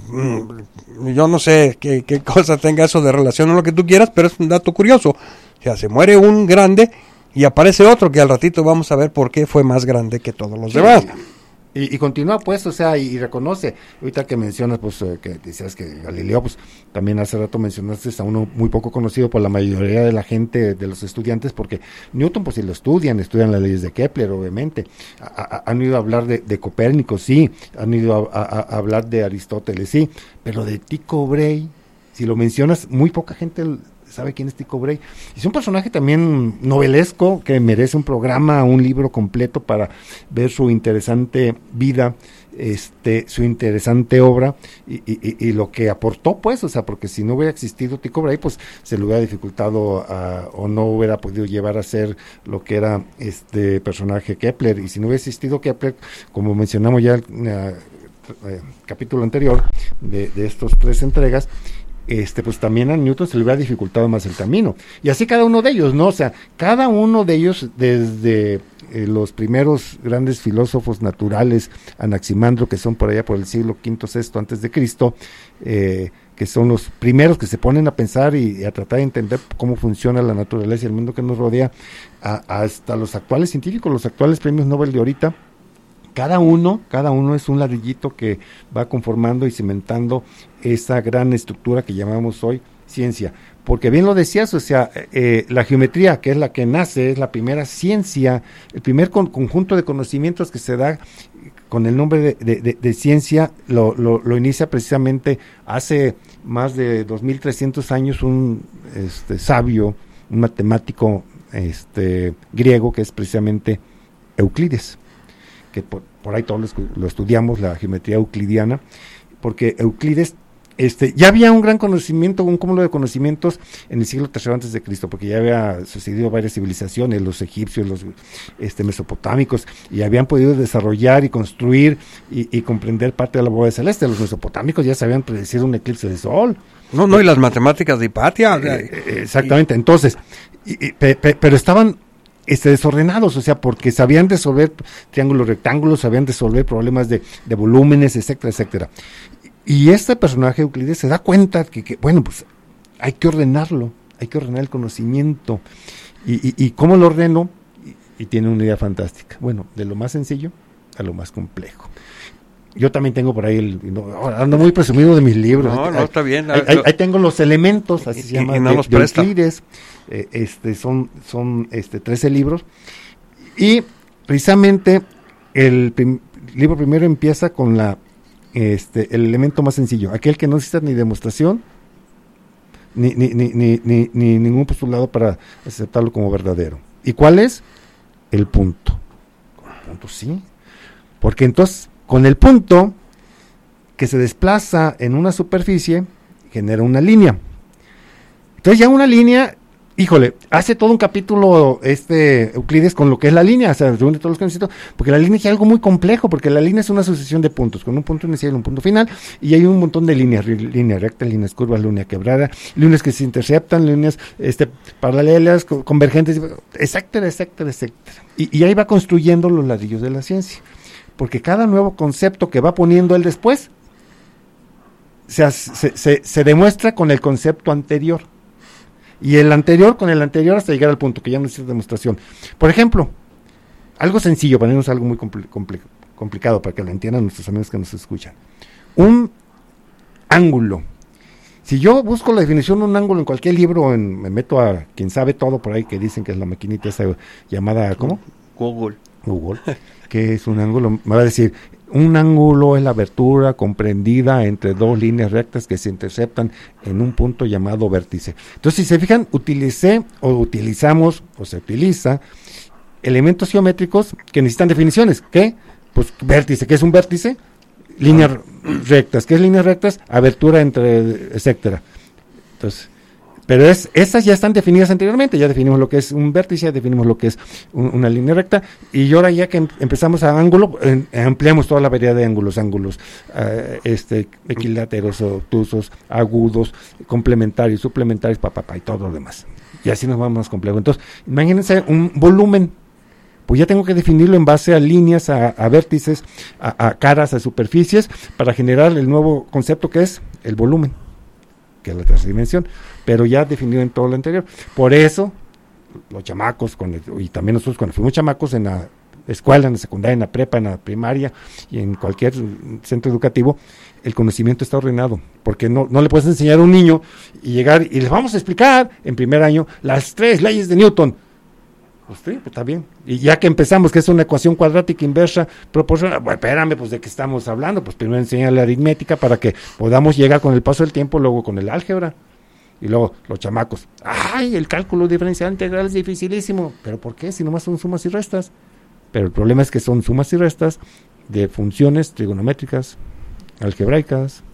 yo no sé qué, qué cosa tenga eso de relación o lo que tú quieras, pero es un dato curioso. O sea, se muere un grande y aparece otro que al ratito vamos a ver por qué fue más grande que todos los sí, demás. Y, y continúa pues, o sea, y, y reconoce, ahorita que mencionas, pues, eh, que decías que Galileo, pues, también hace rato mencionaste a uno muy poco conocido por la mayoría de la gente, de los estudiantes, porque Newton, pues, si lo estudian, estudian las leyes de Kepler, obviamente, a, a, han ido a hablar de, de Copérnico, sí, han ido a, a, a hablar de Aristóteles, sí, pero de Tycho Brahe, si lo mencionas, muy poca gente sabe quién es Tycho Brahe. Es un personaje también novelesco que merece un programa, un libro completo para ver su interesante vida, este, su interesante obra y, y, y lo que aportó, pues, o sea, porque si no hubiera existido Tycho Brahe, pues se le hubiera dificultado a, o no hubiera podido llevar a ser lo que era este personaje Kepler, y si no hubiera existido Kepler, como mencionamos ya en el uh, uh, capítulo anterior de, de estos tres entregas, este, pues también a Newton se le hubiera dificultado más el camino. Y así cada uno de ellos, ¿no? O sea, cada uno de ellos, desde eh, los primeros grandes filósofos naturales, Anaximandro, que son por allá por el siglo quinto, sexto antes de Cristo, eh, que son los primeros que se ponen a pensar y, y a tratar de entender cómo funciona la naturaleza y el mundo que nos rodea, a, hasta los actuales científicos, los actuales premios Nobel de ahorita. Cada uno, cada uno es un ladrillito que va conformando y cimentando esa gran estructura que llamamos hoy ciencia. Porque bien lo decías, o sea, eh, la geometría, que es la que nace, es la primera ciencia, el primer con, conjunto de conocimientos que se da con el nombre de, de, de, de ciencia, lo, lo, lo inicia precisamente hace más de dos mil trescientos años un este, sabio, un matemático este, griego, que es precisamente Euclides, que por, por ahí todos lo, lo estudiamos, la geometría euclidiana, porque Euclides, este, ya había un gran conocimiento, un cúmulo de conocimientos en el siglo tercero antes de Cristo, porque ya había sucedido varias civilizaciones, los egipcios, los este, mesopotámicos, y habían podido desarrollar y construir y, y comprender parte de la bóveda celeste. Los mesopotámicos ya sabían predecir un eclipse de sol. No, no, y las matemáticas de Hipatia. Eh, exactamente, entonces, y, y, pe, pe, pero estaban Este, desordenados, o sea, porque sabían resolver triángulos rectángulos, sabían resolver problemas de, de volúmenes, etcétera, etcétera. Y este personaje Euclides se da cuenta que, que bueno, pues hay que ordenarlo, hay que ordenar el conocimiento. ¿Y, y, y cómo lo ordeno? Y, y tiene una idea fantástica. Bueno, de lo más sencillo a lo más complejo. Yo también tengo por ahí, el, no, ando muy presumido de mis libros. No, no, ahí, está bien. Ahí, ahí, ahí tengo los elementos, así y, se llama, y no de, los de presta. Euclides. Eh, este, son son este trece libros. Y precisamente el prim, libro primero empieza con la este el elemento más sencillo, aquel que no necesita ni demostración, ni, ni, ni, ni, ni, ni ningún postulado para aceptarlo como verdadero. ¿Y cuál es? El punto. Con el punto, sí. Porque entonces, con el punto que se desplaza en una superficie, genera una línea. Entonces ya una línea, híjole, hace todo un capítulo este Euclides con lo que es la línea, o sea, reúne todos los conceptos, porque la línea es algo muy complejo, porque la línea es una sucesión de puntos, con un punto inicial y un punto final, y hay un montón de líneas, líneas rectas, líneas curvas, línea quebrada, líneas que se interceptan, líneas este, paralelas, co convergentes, etcétera, etcétera, etcétera. Y, y ahí va construyendo los ladrillos de la ciencia, porque cada nuevo concepto que va poniendo él después, se, se, se, se demuestra con el concepto anterior. Y el anterior con el anterior hasta llegar al punto que ya no necesita demostración. Por ejemplo, algo sencillo, para irnos a algo muy compl compl complicado para que lo entiendan nuestros amigos que nos escuchan. Un ángulo. Si yo busco la definición de un ángulo en cualquier libro, en, me meto a quien sabe todo por ahí, que dicen que es la maquinita esa llamada, ¿cómo? Google. Google. ¿Qué es un ángulo? Me va a decir, un ángulo es la abertura comprendida entre dos líneas rectas que se interceptan en un punto llamado vértice. Entonces, si se fijan, utilicé o utilizamos o se utiliza elementos geométricos que necesitan definiciones. ¿Qué? Pues vértice. ¿Qué es un vértice? Líneas rectas. ¿Qué es líneas rectas? Abertura entre, etcétera. Entonces, pero es, esas ya están definidas anteriormente, ya definimos lo que es un vértice, ya definimos lo que es un, una línea recta, y ahora ya que em, empezamos a ángulo, en, ampliamos toda la variedad de ángulos, ángulos uh, este, equiláteros, obtusos, agudos, complementarios, suplementarios, papá, pa, pa, y todo lo demás. Y así nos vamos más complejo. Entonces, imagínense un volumen, pues ya tengo que definirlo en base a líneas, a, a vértices, a, a caras, a superficies, para generar el nuevo concepto que es el volumen, que es la tercera dimensión, pero ya definido en todo lo anterior. Por eso, los chamacos, con el, y también nosotros cuando fuimos chamacos en la escuela, en la secundaria, en la prepa, en la primaria y en cualquier centro educativo, el conocimiento está ordenado, porque no, no le puedes enseñar a un niño y llegar y les vamos a explicar en primer año las tres leyes de Newton. Pues sí, pues está bien. Y ya que empezamos, que es una ecuación cuadrática inversa proporcional, bueno, espérame, pues de qué estamos hablando, pues primero enseñar la aritmética para que podamos llegar con el paso del tiempo, luego con el álgebra. Y luego los chamacos, ¡ay, el cálculo diferencial integral es dificilísimo! ¿Pero por qué? Si nomás son sumas y restas. Pero el problema es que son sumas y restas de funciones trigonométricas, algebraicas,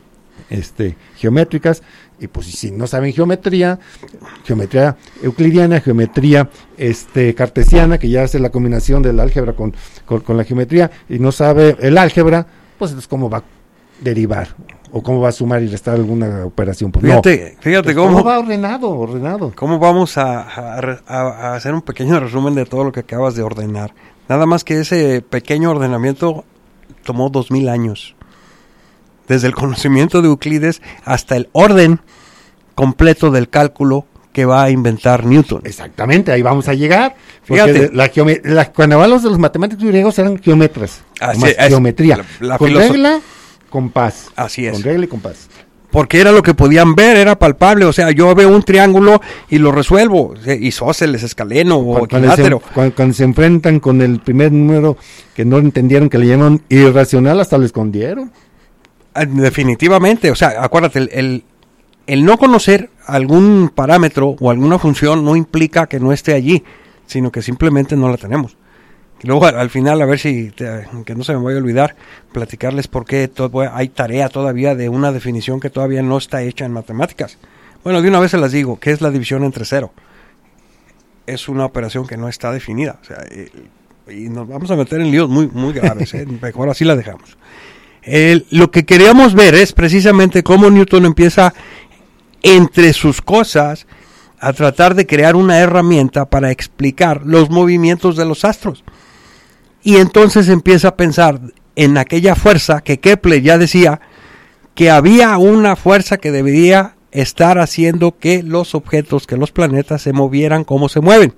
este, geométricas, y pues si no saben geometría, geometría euclidiana, geometría este, cartesiana, que ya hace la combinación del álgebra con, con, con la geometría, y no sabe el álgebra, pues entonces cómo va a derivar ¿O cómo va a sumar y restar alguna operación? Pues fíjate, no. fíjate pues cómo, cómo va ordenado, ordenado. ¿Cómo vamos a, a, a hacer un pequeño resumen de todo lo que acabas de ordenar? Nada más que ese pequeño ordenamiento tomó dos mil años. Desde el conocimiento de Euclides hasta el orden completo del cálculo que va a inventar Newton. Exactamente, ahí vamos a llegar. Fíjate. La geome- la, cuando hablamos de los matemáticos griegos eran geometras. Así más es, geometría. la- la con filoso- regla, compás. Así es. Con regla y compás. Porque era lo que podían ver, era palpable. O sea, yo veo un triángulo y lo resuelvo. Isósceles, escaleno o Cuando, cuando, se, equilátero. cuando, cuando se enfrentan con el primer número que no entendieron, que le llaman irracional, hasta lo escondieron. Ah, definitivamente. O sea, acuérdate, el, el, el no conocer algún parámetro o alguna función no implica que no esté allí, sino que simplemente no la tenemos. Y luego al, al final, a ver si, te, que no se me vaya a olvidar, platicarles por qué todo, hay tarea todavía de una definición que todavía no está hecha en matemáticas. Bueno, de una vez se las digo, ¿qué es la división entre cero? Es una operación que no está definida. O sea, eh, y nos vamos a meter en líos muy, muy graves. ¿eh? Mejor así la dejamos. El, lo que queríamos ver es precisamente cómo Newton empieza entre sus cosas a tratar de crear una herramienta para explicar los movimientos de los astros. Y entonces empieza a pensar en aquella fuerza que Kepler ya decía que había una fuerza que debería estar haciendo que los objetos, que los planetas se movieran como se mueven.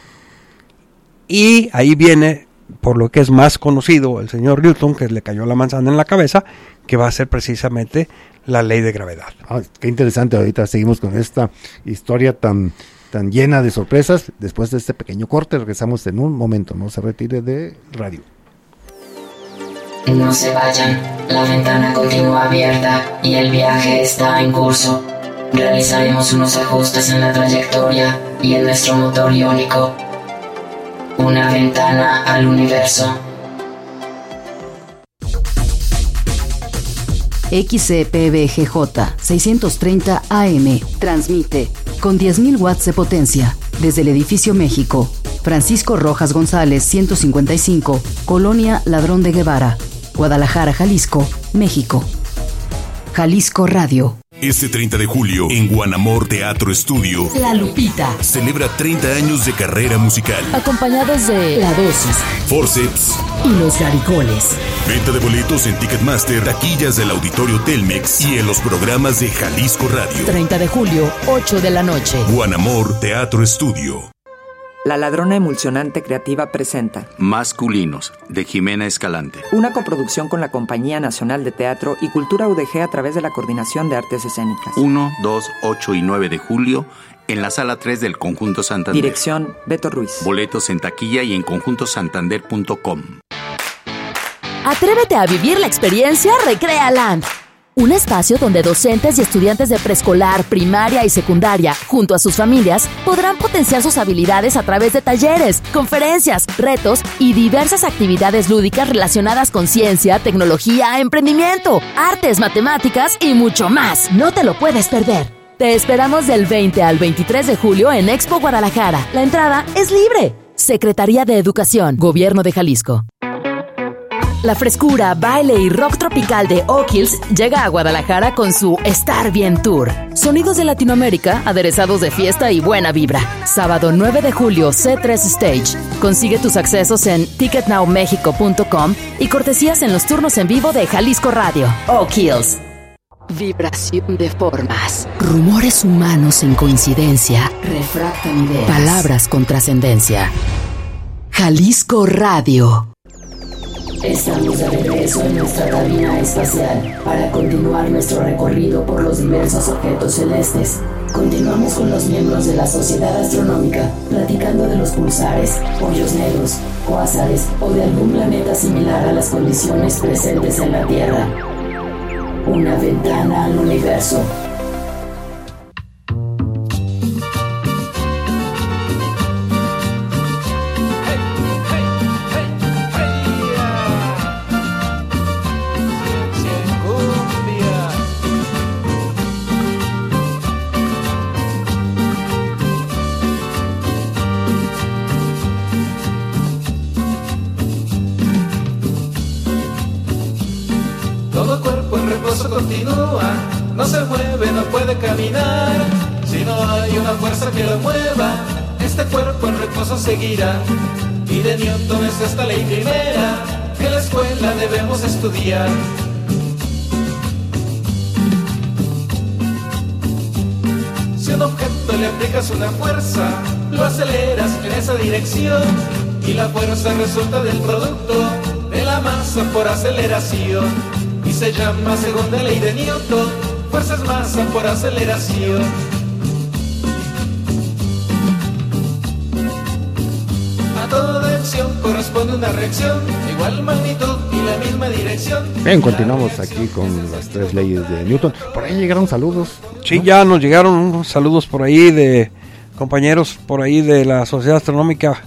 Y ahí viene, por lo que es más conocido, el señor Newton, que le cayó la manzana en la cabeza, que va a ser precisamente la ley de gravedad. Ah, qué interesante, ahorita seguimos con esta historia tan, tan llena de sorpresas. Después de este pequeño corte, regresamos en un momento, no se retire de radio. No se vayan, la ventana continúa abierta y el viaje está en curso. Realizaremos unos ajustes en la trayectoria y en nuestro motor iónico. Una ventana al universo. X C P B G J seiscientos treinta A M transmite con diez mil watts de potencia desde el edificio México, Francisco Rojas González ciento cincuenta y cinco, Colonia Ladrón de Guevara, Guadalajara, Jalisco, México. Jalisco Radio. Este treinta de julio, en Guanamor Teatro Estudio, La Lupita celebra treinta años de carrera musical. Acompañados de La Dosis Forceps y Los Garigoles. Venta de boletos en Ticketmaster, taquillas del Auditorio Telmex y en los programas de Jalisco Radio. treinta de julio, ocho de la noche. Guanamor Teatro Estudio. La Ladrona Emulsionante Creativa presenta Masculinos, de Jimena Escalante. Una coproducción con la Compañía Nacional de Teatro y Cultura U D G a través de la Coordinación de Artes Escénicas. uno, dos, ocho y nueve de julio en la Sala tres del Conjunto Santander. Dirección, Beto Ruiz. Boletos en taquilla y en conjunto santander punto com. Atrévete a vivir la experiencia Recrea Land. Un espacio donde docentes y estudiantes de preescolar, primaria y secundaria, junto a sus familias, podrán potenciar sus habilidades a través de talleres, conferencias, retos y diversas actividades lúdicas relacionadas con ciencia, tecnología, emprendimiento, artes, matemáticas y mucho más. No te lo puedes perder. Te esperamos del veinte al veintitrés de julio en Expo Guadalajara. La entrada es libre. Secretaría de Educación, Gobierno de Jalisco. La frescura, baile y rock tropical de O'Kills llega a Guadalajara con su Estar Bien Tour. Sonidos de Latinoamérica, aderezados de fiesta y buena vibra. Sábado nueve de julio, C tres Stage. Consigue tus accesos en ticket now mexico punto com y cortesías en los turnos en vivo de Jalisco Radio. O'Kills. Vibración de formas. Rumores humanos en coincidencia. Refractan ideas. Palabras con trascendencia. Jalisco Radio. Estamos de regreso en nuestra cabina espacial para continuar nuestro recorrido por los diversos objetos celestes. Continuamos con los miembros de la Sociedad Astronómica platicando de los pulsares, hoyos negros, cuásares o de algún planeta similar a las condiciones presentes en la Tierra. Una ventana al universo. continúa, no se mueve, no puede caminar. Si no hay una fuerza que lo mueva, este cuerpo en reposo seguirá. Y de Newton es esta ley primera que en la escuela debemos estudiar. Si a un objeto le aplicas una fuerza, lo aceleras en esa dirección, y la fuerza resulta del producto de la masa por aceleración, y se llama segunda ley de Newton, fuerza es masa por aceleración. A toda acción corresponde una reacción, igual magnitud y la misma dirección. Bien, continuamos aquí con las tres leyes de Newton. Por ahí llegaron saludos. Sí, ¿no? Ya nos llegaron unos saludos por ahí de compañeros por ahí de la Sociedad Astronómica.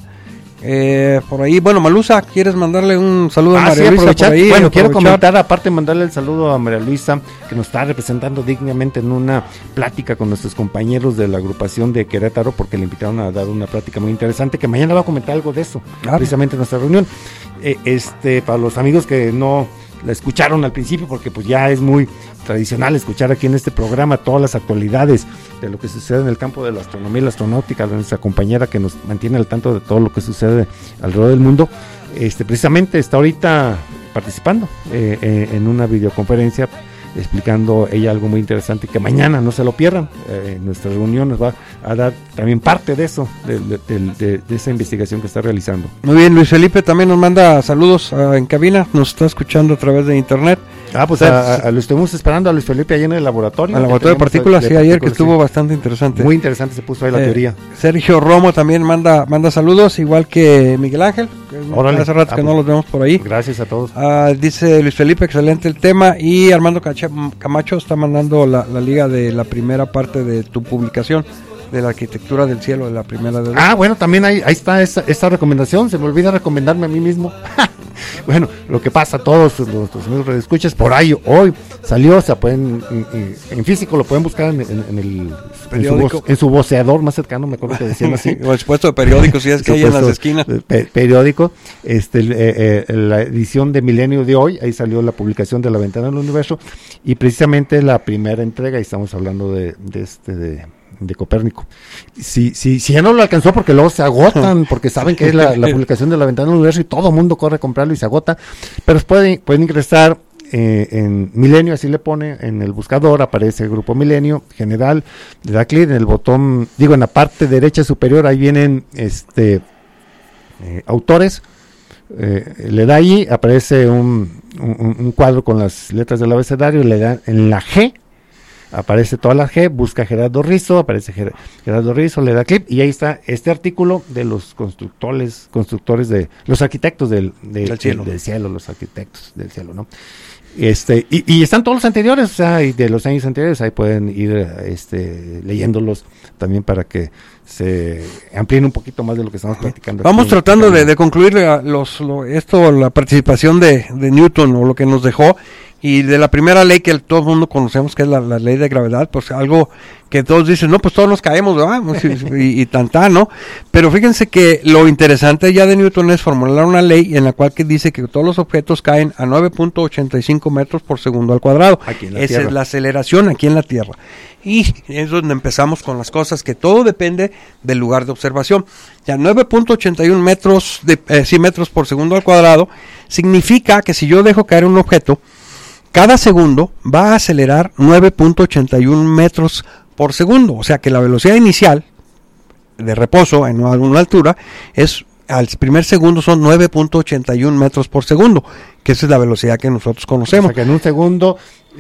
Eh, por ahí, bueno, Malusa, ¿quieres mandarle un saludo ah, a María sí, Luisa por ahí? Bueno, quiero comentar, aparte mandarle el saludo a María Luisa, que nos está representando dignamente en una plática con nuestros compañeros de la agrupación de Querétaro, porque le invitaron a dar una plática muy interesante, que mañana va a comentar algo de eso, ah, precisamente en nuestra reunión. Eh, este, para los amigos que no la escucharon al principio, porque pues ya es muy tradicional escuchar aquí en este programa todas las actualidades de lo que sucede en el campo de la astronomía y la astronáutica, de nuestra compañera que nos mantiene al tanto de todo lo que sucede alrededor del mundo. Este, precisamente está ahorita participando eh, eh, en una videoconferencia explicando ella algo muy interesante, que mañana no se lo pierdan. Eh, en nuestra reunión nos va a dar también parte de eso, de, de, de, de esa investigación que está realizando. Muy bien, Luis Felipe también nos manda saludos uh, en cabina, nos está escuchando a través de internet. Ah, pues a, a, a lo estuvimos esperando a Luis Felipe allá en el laboratorio. Al laboratorio de partículas, sí, ayer que estuvo sí. bastante interesante. Muy interesante se puso ahí la eh, teoría. Sergio Romo también manda manda saludos, igual que Miguel Ángel. Órale. Hace rato ah, que pues, no los vemos por ahí. Gracias a todos. Ah, dice Luis Felipe, excelente el tema. Y Armando Camacho está mandando la, la liga de la primera parte de tu publicación, de la arquitectura del cielo, de la primera de... Ah, bueno, también ahí, ahí está esta, esta recomendación, se me olvida recomendarme a mí mismo. Bueno, lo que pasa a todos los, los amigos que escuchas, por ahí hoy salió, o sea, pueden, en, en físico lo pueden buscar en, en, en el periódico, en su, voz, en su voceador más cercano, me acuerdo que decían así. O el puesto de periódico, si es que hay en las esquinas. Pe periódico, este, eh, eh, la edición de Milenio de hoy, ahí salió la publicación de La Ventana del Universo, y precisamente la primera entrega, y estamos hablando de, de este, de... de Copérnico. Si, si, si ya no lo alcanzó, porque luego se agotan, porque saben que es la, la publicación de La Ventana del Universo y todo el mundo corre a comprarlo y se agota, pero pueden, pueden ingresar eh, en Milenio, así le pone, en el buscador aparece el Grupo Milenio General, le da clic en el botón, digo, en la parte derecha superior, ahí vienen este eh, autores, eh, le da ahí, aparece un, un, un cuadro con las letras del abecedario, le da en la G, aparece toda la G, busca Gerardo Rizzo, aparece Ger Gerardo Rizzo, le da clic y ahí está este artículo de los constructores, constructores de los arquitectos del, de, del, cielo. del cielo, los arquitectos del cielo, ¿no? Este, y, y están todos los anteriores, o sea, y de los años anteriores, ahí pueden ir este, leyéndolos también para que se amplíen un poquito más de lo que estamos platicando. Vamos aquí, tratando de, de concluir los, lo, esto, la participación de, de Newton o lo que nos dejó. Y de la primera ley que el, todo el mundo conocemos, que es la, la ley de gravedad, pues algo que todos dicen, no, pues todos nos caemos, ¿verdad? y, y tanta, ¿no? Pero fíjense que lo interesante ya de Newton es formular una ley en la cual que dice que todos los objetos caen a nueve punto ochenta y cinco metros por segundo al cuadrado. Aquí en la Esa Tierra. es la aceleración aquí en la Tierra. Y es donde empezamos con las cosas, que todo depende del lugar de observación. Ya nueve punto ochenta y uno metros, de, eh, sí, metros por segundo al cuadrado, significa que si yo dejo caer un objeto, cada segundo va a acelerar nueve punto ochenta y uno metros por segundo, o sea que la velocidad inicial de reposo en una altura es, al primer segundo son nueve punto ochenta y uno metros por segundo, que esa es la velocidad que nosotros conocemos. O sea que en un segundo,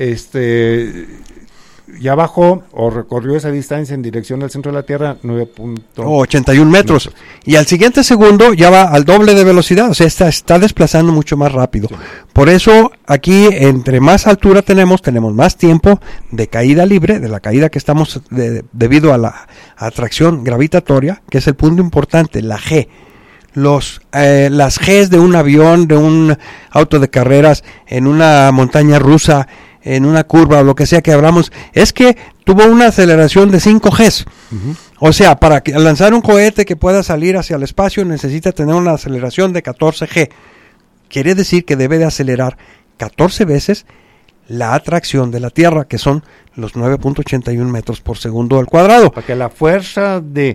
este, ya bajó o recorrió esa distancia en dirección al centro de la Tierra, nueve punto ochenta y uno metros, metros, y al siguiente segundo ya va al doble de velocidad, o sea, está, está desplazando mucho más rápido. Sí. Por eso aquí, entre más altura tenemos, tenemos más tiempo de caída libre, de la caída que estamos de, debido a la atracción gravitatoria, que es el punto importante, la G. Los, eh, las Gs de un avión, de un auto de carreras, en una montaña rusa, en una curva o lo que sea que hablamos, es que tuvo una aceleración de cinco Gs. Uh-huh. O sea, para que, lanzar un cohete que pueda salir hacia el espacio necesita tener una aceleración de catorce G. Quiere decir que debe de acelerar catorce veces la atracción de la Tierra, que son los nueve punto ochenta y uno metros por segundo al cuadrado. Para que la fuerza de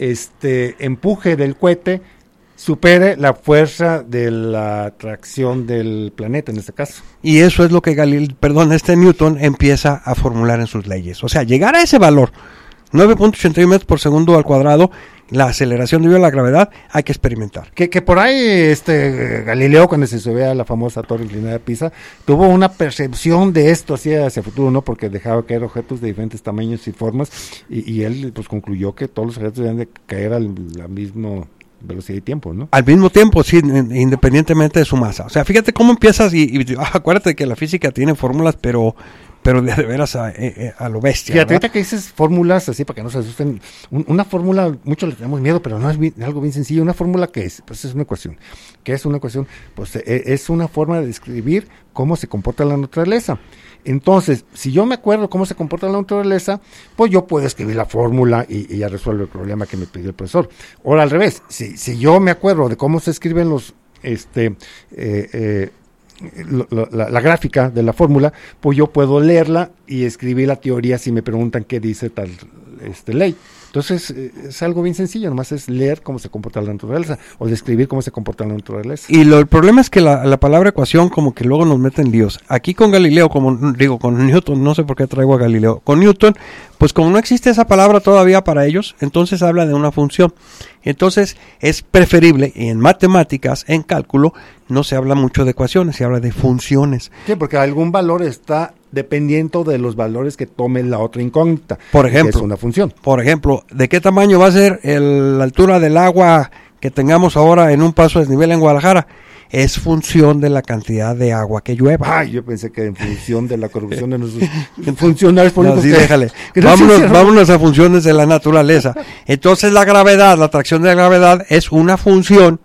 este empuje del cohete supere la fuerza de la atracción del planeta en este caso. Y eso es lo que Galileo, perdón, este Newton empieza a formular en sus leyes. O sea, llegar a ese valor, nueve punto ochenta y uno metros por segundo al cuadrado, la aceleración debido a la gravedad, hay que experimentar. Que, que por ahí este Galileo, cuando se subía a la famosa torre inclinada de Pisa, tuvo una percepción de esto hacia hacia futuro, ¿no? Porque dejaba caer objetos de diferentes tamaños y formas, y, y él pues concluyó que todos los objetos deben de caer al la mismo velocidad y tiempo, ¿no? Al mismo tiempo, sí, independientemente de su masa. O sea, fíjate cómo empiezas y, y ah, acuérdate que la física tiene fórmulas, pero pero de, de veras a, a, a lo bestia. Fíjate, ahorita que dices fórmulas, así para que no se asusten, un, una fórmula, muchos le tenemos miedo, pero no es bien, algo bien sencillo. Una fórmula que es, pues es una ecuación. ¿Qué es una ecuación? Pues eh, es una forma de describir cómo se comporta la naturaleza. Entonces, si yo me acuerdo cómo se comporta la naturaleza, pues yo puedo escribir la fórmula y, y ya resuelvo el problema que me pidió el profesor. Ahora al revés, si, si yo me acuerdo de cómo se escriben los, este, eh, eh, lo, lo, la, la gráfica de la fórmula, pues yo puedo leerla y escribir la teoría si me preguntan qué dice tal este, ley. Entonces, eh, es algo bien sencillo, nomás es leer cómo se comporta la naturaleza o describir cómo se comporta la naturaleza. Y lo, el problema es que la, la palabra ecuación como que luego nos mete en líos. Aquí con Galileo, como digo, con Newton, no sé por qué traigo a Galileo, con Newton, pues como no existe esa palabra todavía para ellos, entonces habla de una función. Entonces, es preferible, y en matemáticas, en cálculo, no se habla mucho de ecuaciones, se habla de funciones. Sí, porque algún valor está dependiendo de los valores que tome la otra incógnita. Por ejemplo, que es una función. Por ejemplo, ¿de qué tamaño va a ser el, la altura del agua que tengamos ahora en un paso a desnivel en Guadalajara? Es función de la cantidad de agua que llueva. Ay, yo pensé que en función de la corrupción de nuestros funcionarios políticos. No, sí, que, déjale. Que vámonos, no vámonos a funciones de la naturaleza. Entonces la gravedad, la atracción de la gravedad es una función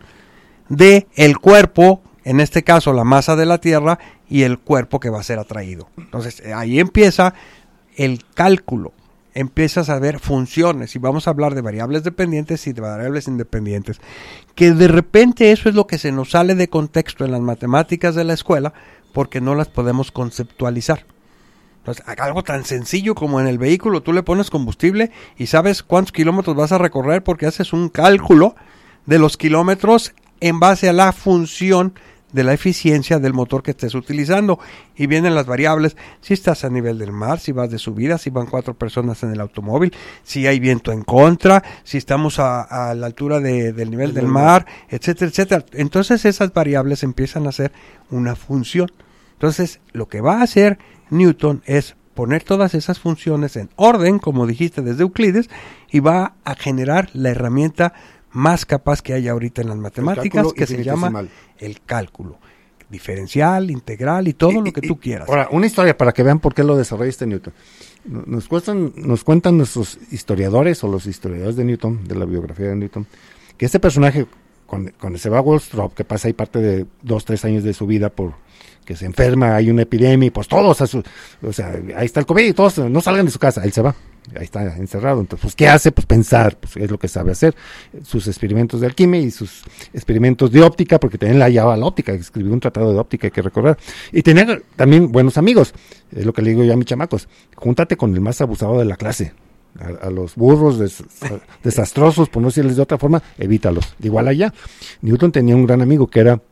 de el cuerpo, en este caso la masa de la Tierra y el cuerpo que va a ser atraído. Entonces ahí empieza el cálculo. Empiezas a ver funciones y vamos a hablar de variables dependientes y de variables independientes, que de repente eso es lo que se nos sale de contexto en las matemáticas de la escuela porque no las podemos conceptualizar. Entonces, algo tan sencillo como en el vehículo, tú le pones combustible y sabes cuántos kilómetros vas a recorrer porque haces un cálculo de los kilómetros en base a la función de la eficiencia del motor que estés utilizando, y vienen las variables, si estás a nivel del mar, si vas de subida, si van cuatro personas en el automóvil, si hay viento en contra, si estamos a, a la altura de, del nivel del mar, etcétera, etcétera. Entonces esas variables empiezan a ser una función. Entonces lo que va a hacer Newton es poner todas esas funciones en orden, como dijiste desde Euclides, y va a generar la herramienta más capaz que hay ahorita en las matemáticas, que se llama el cálculo diferencial, integral y todo y, lo que y, tú quieras. Ahora, una historia para que vean por qué lo desarrolla este Newton. Nos, cuestan, nos cuentan nuestros historiadores o los historiadores de Newton, de la biografía de Newton, que este personaje, cuando, cuando se va a Woolsthorpe, que pasa ahí parte de dos, tres años de su vida por que se enferma, hay una epidemia y pues todos, a su, o sea, ahí está el COVID y todos no salgan de su casa, él se va. Ahí está encerrado. Entonces, pues, ¿qué hace? Pues pensar, pues es lo que sabe hacer. Sus experimentos de alquimia y sus experimentos de óptica, porque también la hallaba la óptica, escribió un tratado de óptica, hay que recordar. Y tenía también buenos amigos, es lo que le digo yo a mis chamacos, júntate con el más abusado de la clase. A, a los burros des, a, desastrosos, por no decirles de otra forma, evítalos. Igual allá, Newton tenía un gran amigo que era,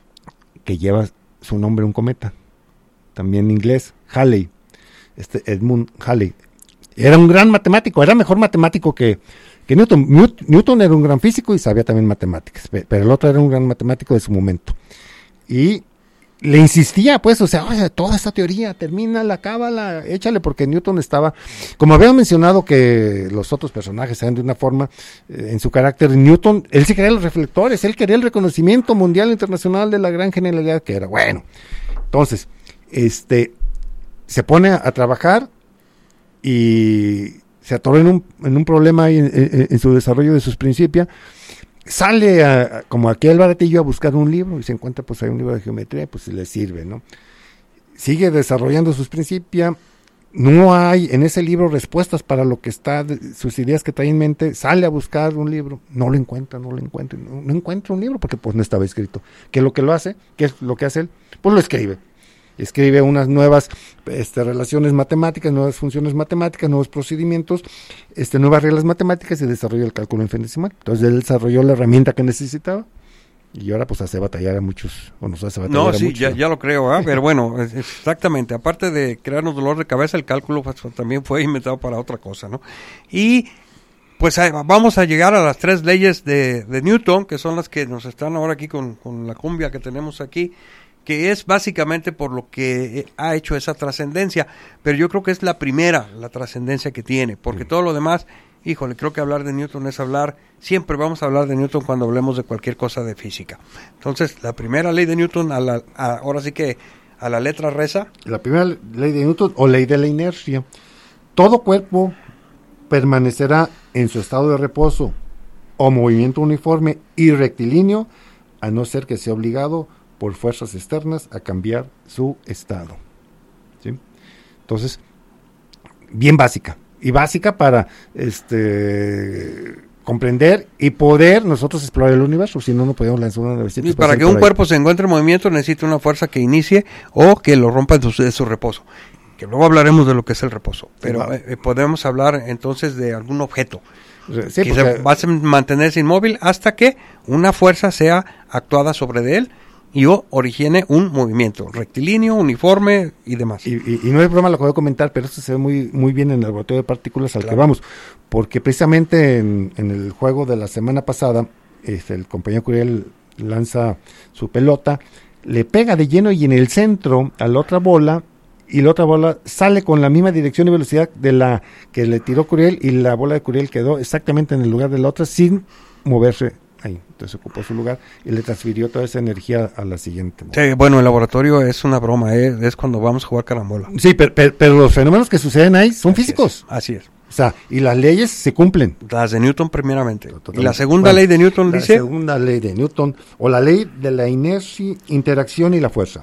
que lleva su nombre un cometa, también inglés, Halley, este Edmund Halley. Era un gran matemático, era mejor matemático que, que Newton. Newton era un gran físico y sabía también matemáticas, pero el otro era un gran matemático de su momento. Y le insistía, pues, o sea, oye, toda esta teoría, termínala, acábala, échale, porque Newton estaba, como habíamos mencionado que los otros personajes eran de una forma, eh, en su carácter, Newton, él sí quería los reflectores, él quería el reconocimiento mundial internacional de la gran genialidad que era. Bueno, entonces, este, se pone a, a trabajar, y se atoró en un, en un problema en, en, en su desarrollo de sus principios, sale a, como aquí al baratillo a buscar un libro y se encuentra pues hay un libro de geometría, pues le sirve, ¿no? Sigue desarrollando sus principios, no hay en ese libro respuestas para lo que está, sus ideas que trae en mente, sale a buscar un libro, no lo encuentra, no lo encuentra, no, no encuentra un libro porque pues no estaba escrito. ¿Qué es lo que lo hace? ¿Qué es lo que hace él? Pues lo escribe. escribe unas nuevas este, relaciones matemáticas, nuevas funciones matemáticas, nuevos procedimientos, este, nuevas reglas matemáticas y desarrolla el cálculo infinitesimal. Entonces él desarrolló la herramienta que necesitaba y ahora pues hace batallar a muchos, o nos hace batallar no, a sí, muchos. ya, ya lo creo, ¿eh? Pero bueno, es, exactamente, aparte de crearnos dolor de cabeza, el cálculo pues, también fue inventado para otra cosa, ¿no? Y pues vamos a llegar a las tres leyes de, de Newton, que son las que nos están ahora aquí con, con la cumbia que tenemos aquí, que es básicamente por lo que ha hecho esa trascendencia, pero yo creo que es la primera, la trascendencia que tiene, porque sí. Todo lo demás, híjole, creo que hablar de Newton es hablar, siempre vamos a hablar de Newton cuando hablemos de cualquier cosa de física. Entonces, la primera ley de Newton, a la, a, ahora sí que a la letra reza. La primera ley de Newton, o ley de la inercia, todo cuerpo permanecerá en su estado de reposo o movimiento uniforme y rectilíneo, a no ser que sea obligado por fuerzas externas a cambiar su estado. ¿Sí? Entonces, bien básica, y básica para este comprender y poder nosotros explorar el universo, si no, no podemos lanzar una navecita. Y para que un cuerpo se encuentre en movimiento necesita una fuerza que inicie o que lo rompa de su, de su reposo. Que luego hablaremos de lo que es el reposo, pero sí, eh, podemos hablar entonces de algún objeto sí, que se va a mantenerse inmóvil hasta que una fuerza sea actuada sobre de él y o origine un movimiento rectilíneo, uniforme y demás. Y, y, y no hay problema, lo que voy a comentar, pero esto se ve muy muy bien en el laboratorio de partículas al claro. que vamos, porque precisamente en, en el juego de la semana pasada, este, el compañero Curiel lanza su pelota, le pega de lleno y en el centro a la otra bola, y la otra bola sale con la misma dirección y velocidad de la que le tiró Curiel, y la bola de Curiel quedó exactamente en el lugar de la otra sin moverse ahí. Entonces ocupó su lugar y le transfirió toda esa energía a la siguiente bola. Sí, bueno, el laboratorio es una broma, ¿eh? Es cuando vamos a jugar carambola. Sí, pero, pero, pero los fenómenos que suceden ahí son así físicos. Es, así es. O sea, y las leyes se cumplen. Las de Newton primeramente. Totalmente. Y la segunda bueno, ley de Newton la dice... La segunda ley de Newton, o la ley de la inercia, interacción y la fuerza.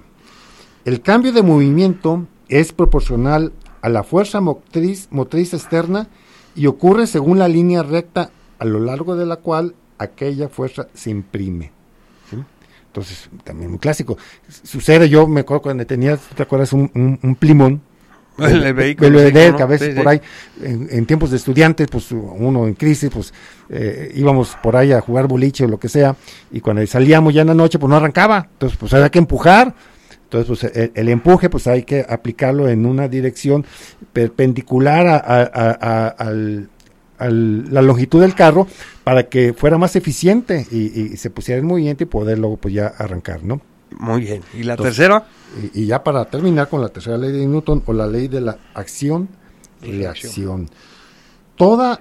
El cambio de movimiento es proporcional a la fuerza motriz, motriz externa y ocurre según la línea recta a lo largo de la cual aquella fuerza se imprime. ¿Sí? Entonces, también muy clásico. Sucede, yo me acuerdo cuando tenía, ¿te acuerdas? Un, un, un plimón. El, el vehículo. El de que a veces sí, por sí. ahí, en, en tiempos de estudiantes, pues uno en crisis, pues eh, íbamos por ahí a jugar boliche o lo que sea, y cuando salíamos ya en la noche, pues no arrancaba. Entonces, pues había que empujar. Entonces, pues el, el empuje, pues hay que aplicarlo en una dirección perpendicular a, a, a, a al, al, la longitud del carro para que fuera más eficiente y, y se pusiera en movimiento y poder luego pues ya arrancar, ¿no? Muy bien. ¿Y la Entonces, tercera? Y, y ya para terminar con la tercera ley de Newton, o la ley de la acción y reacción. Toda,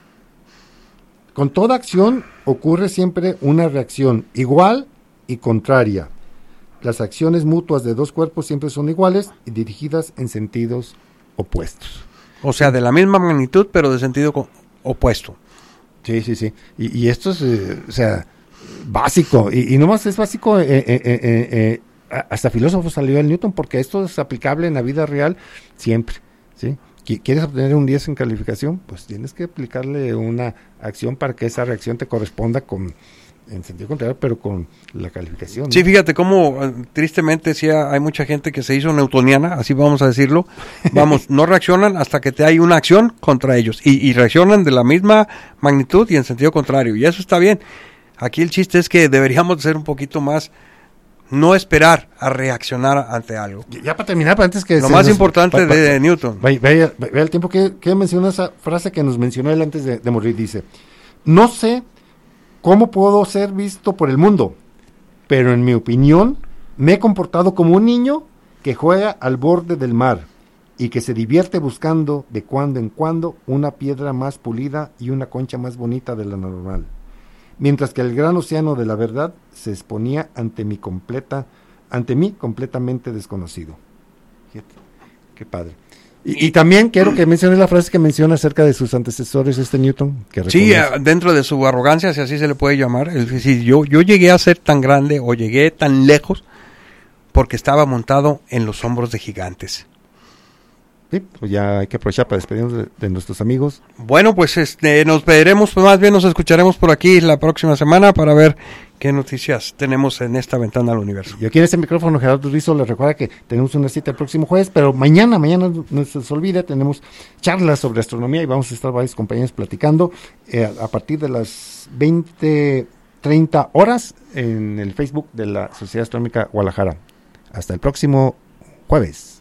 con toda acción ocurre siempre una reacción igual y contraria. Las acciones mutuas de dos cuerpos siempre son iguales y dirigidas en sentidos opuestos. O sea, de la misma magnitud, pero de sentido co- opuesto. Sí, sí, sí. Y, y esto es, eh, o sea, básico. Y, y no más es básico, eh, eh, eh, eh, hasta filósofo salió el Newton, porque esto es aplicable en la vida real siempre, ¿sí? ¿Quieres obtener un diez en calificación? Pues tienes que aplicarle una acción para que esa reacción te corresponda con... en sentido contrario, pero con la calificación, ¿no? Sí, fíjate cómo tristemente sí hay mucha gente que se hizo newtoniana, así vamos a decirlo. Vamos, no reaccionan hasta que te hay una acción contra ellos y, y reaccionan de la misma magnitud y en sentido contrario, y eso está bien. Aquí el chiste es que deberíamos ser un poquito más, no esperar a reaccionar ante algo. Ya para terminar, para antes que... Lo más nos, importante pa, pa, de, de Newton. Vea, vea, vea el tiempo que, que menciona esa frase que nos mencionó él antes de, de morir, dice, no sé ¿cómo puedo ser visto por el mundo? Pero en mi opinión, me he comportado como un niño que juega al borde del mar y que se divierte buscando de cuando en cuando una piedra más pulida y una concha más bonita de la normal. Mientras que el gran océano de la verdad se exponía ante mi completa, ante mí completamente desconocido. Fíjate, qué padre. Y, y también quiero que menciones la frase que menciona acerca de sus antecesores, este Newton. Que sí, uh, dentro de su arrogancia, si así se le puede llamar, es decir, yo, yo llegué a ser tan grande o llegué tan lejos porque estaba montado en los hombros de gigantes. Sí, pues ya hay que aprovechar para despedirnos de, de nuestros amigos. Bueno, pues este, nos veremos, pues más bien nos escucharemos por aquí la próxima semana para ver ¿Qué noticias tenemos en esta ventana al universo? Y aquí en este micrófono, Gerardo Rizzo les recuerda que tenemos una cita el próximo jueves, pero mañana, mañana no se les olvide, tenemos charlas sobre astronomía y vamos a estar varios compañeros platicando eh, a partir de las veinte, treinta horas en el Facebook de la Sociedad Astronómica Guadalajara. Hasta el próximo jueves.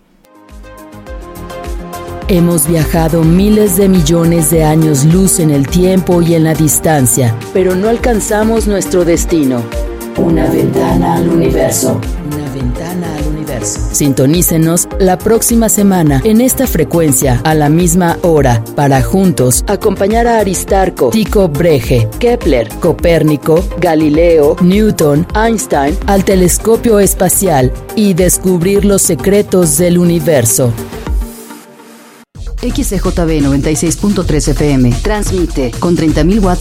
Hemos viajado miles de millones de años luz en el tiempo y en la distancia, pero no alcanzamos nuestro destino. Una ventana al universo. Una ventana al universo. Sintonícenos la próxima semana en esta frecuencia a la misma hora para juntos acompañar a Aristarco, Tycho Brahe, Kepler, Copérnico, Galileo, Newton, Einstein al telescopio espacial y descubrir los secretos del universo. X C J B noventa y seis punto tres F M transmite con treinta mil watts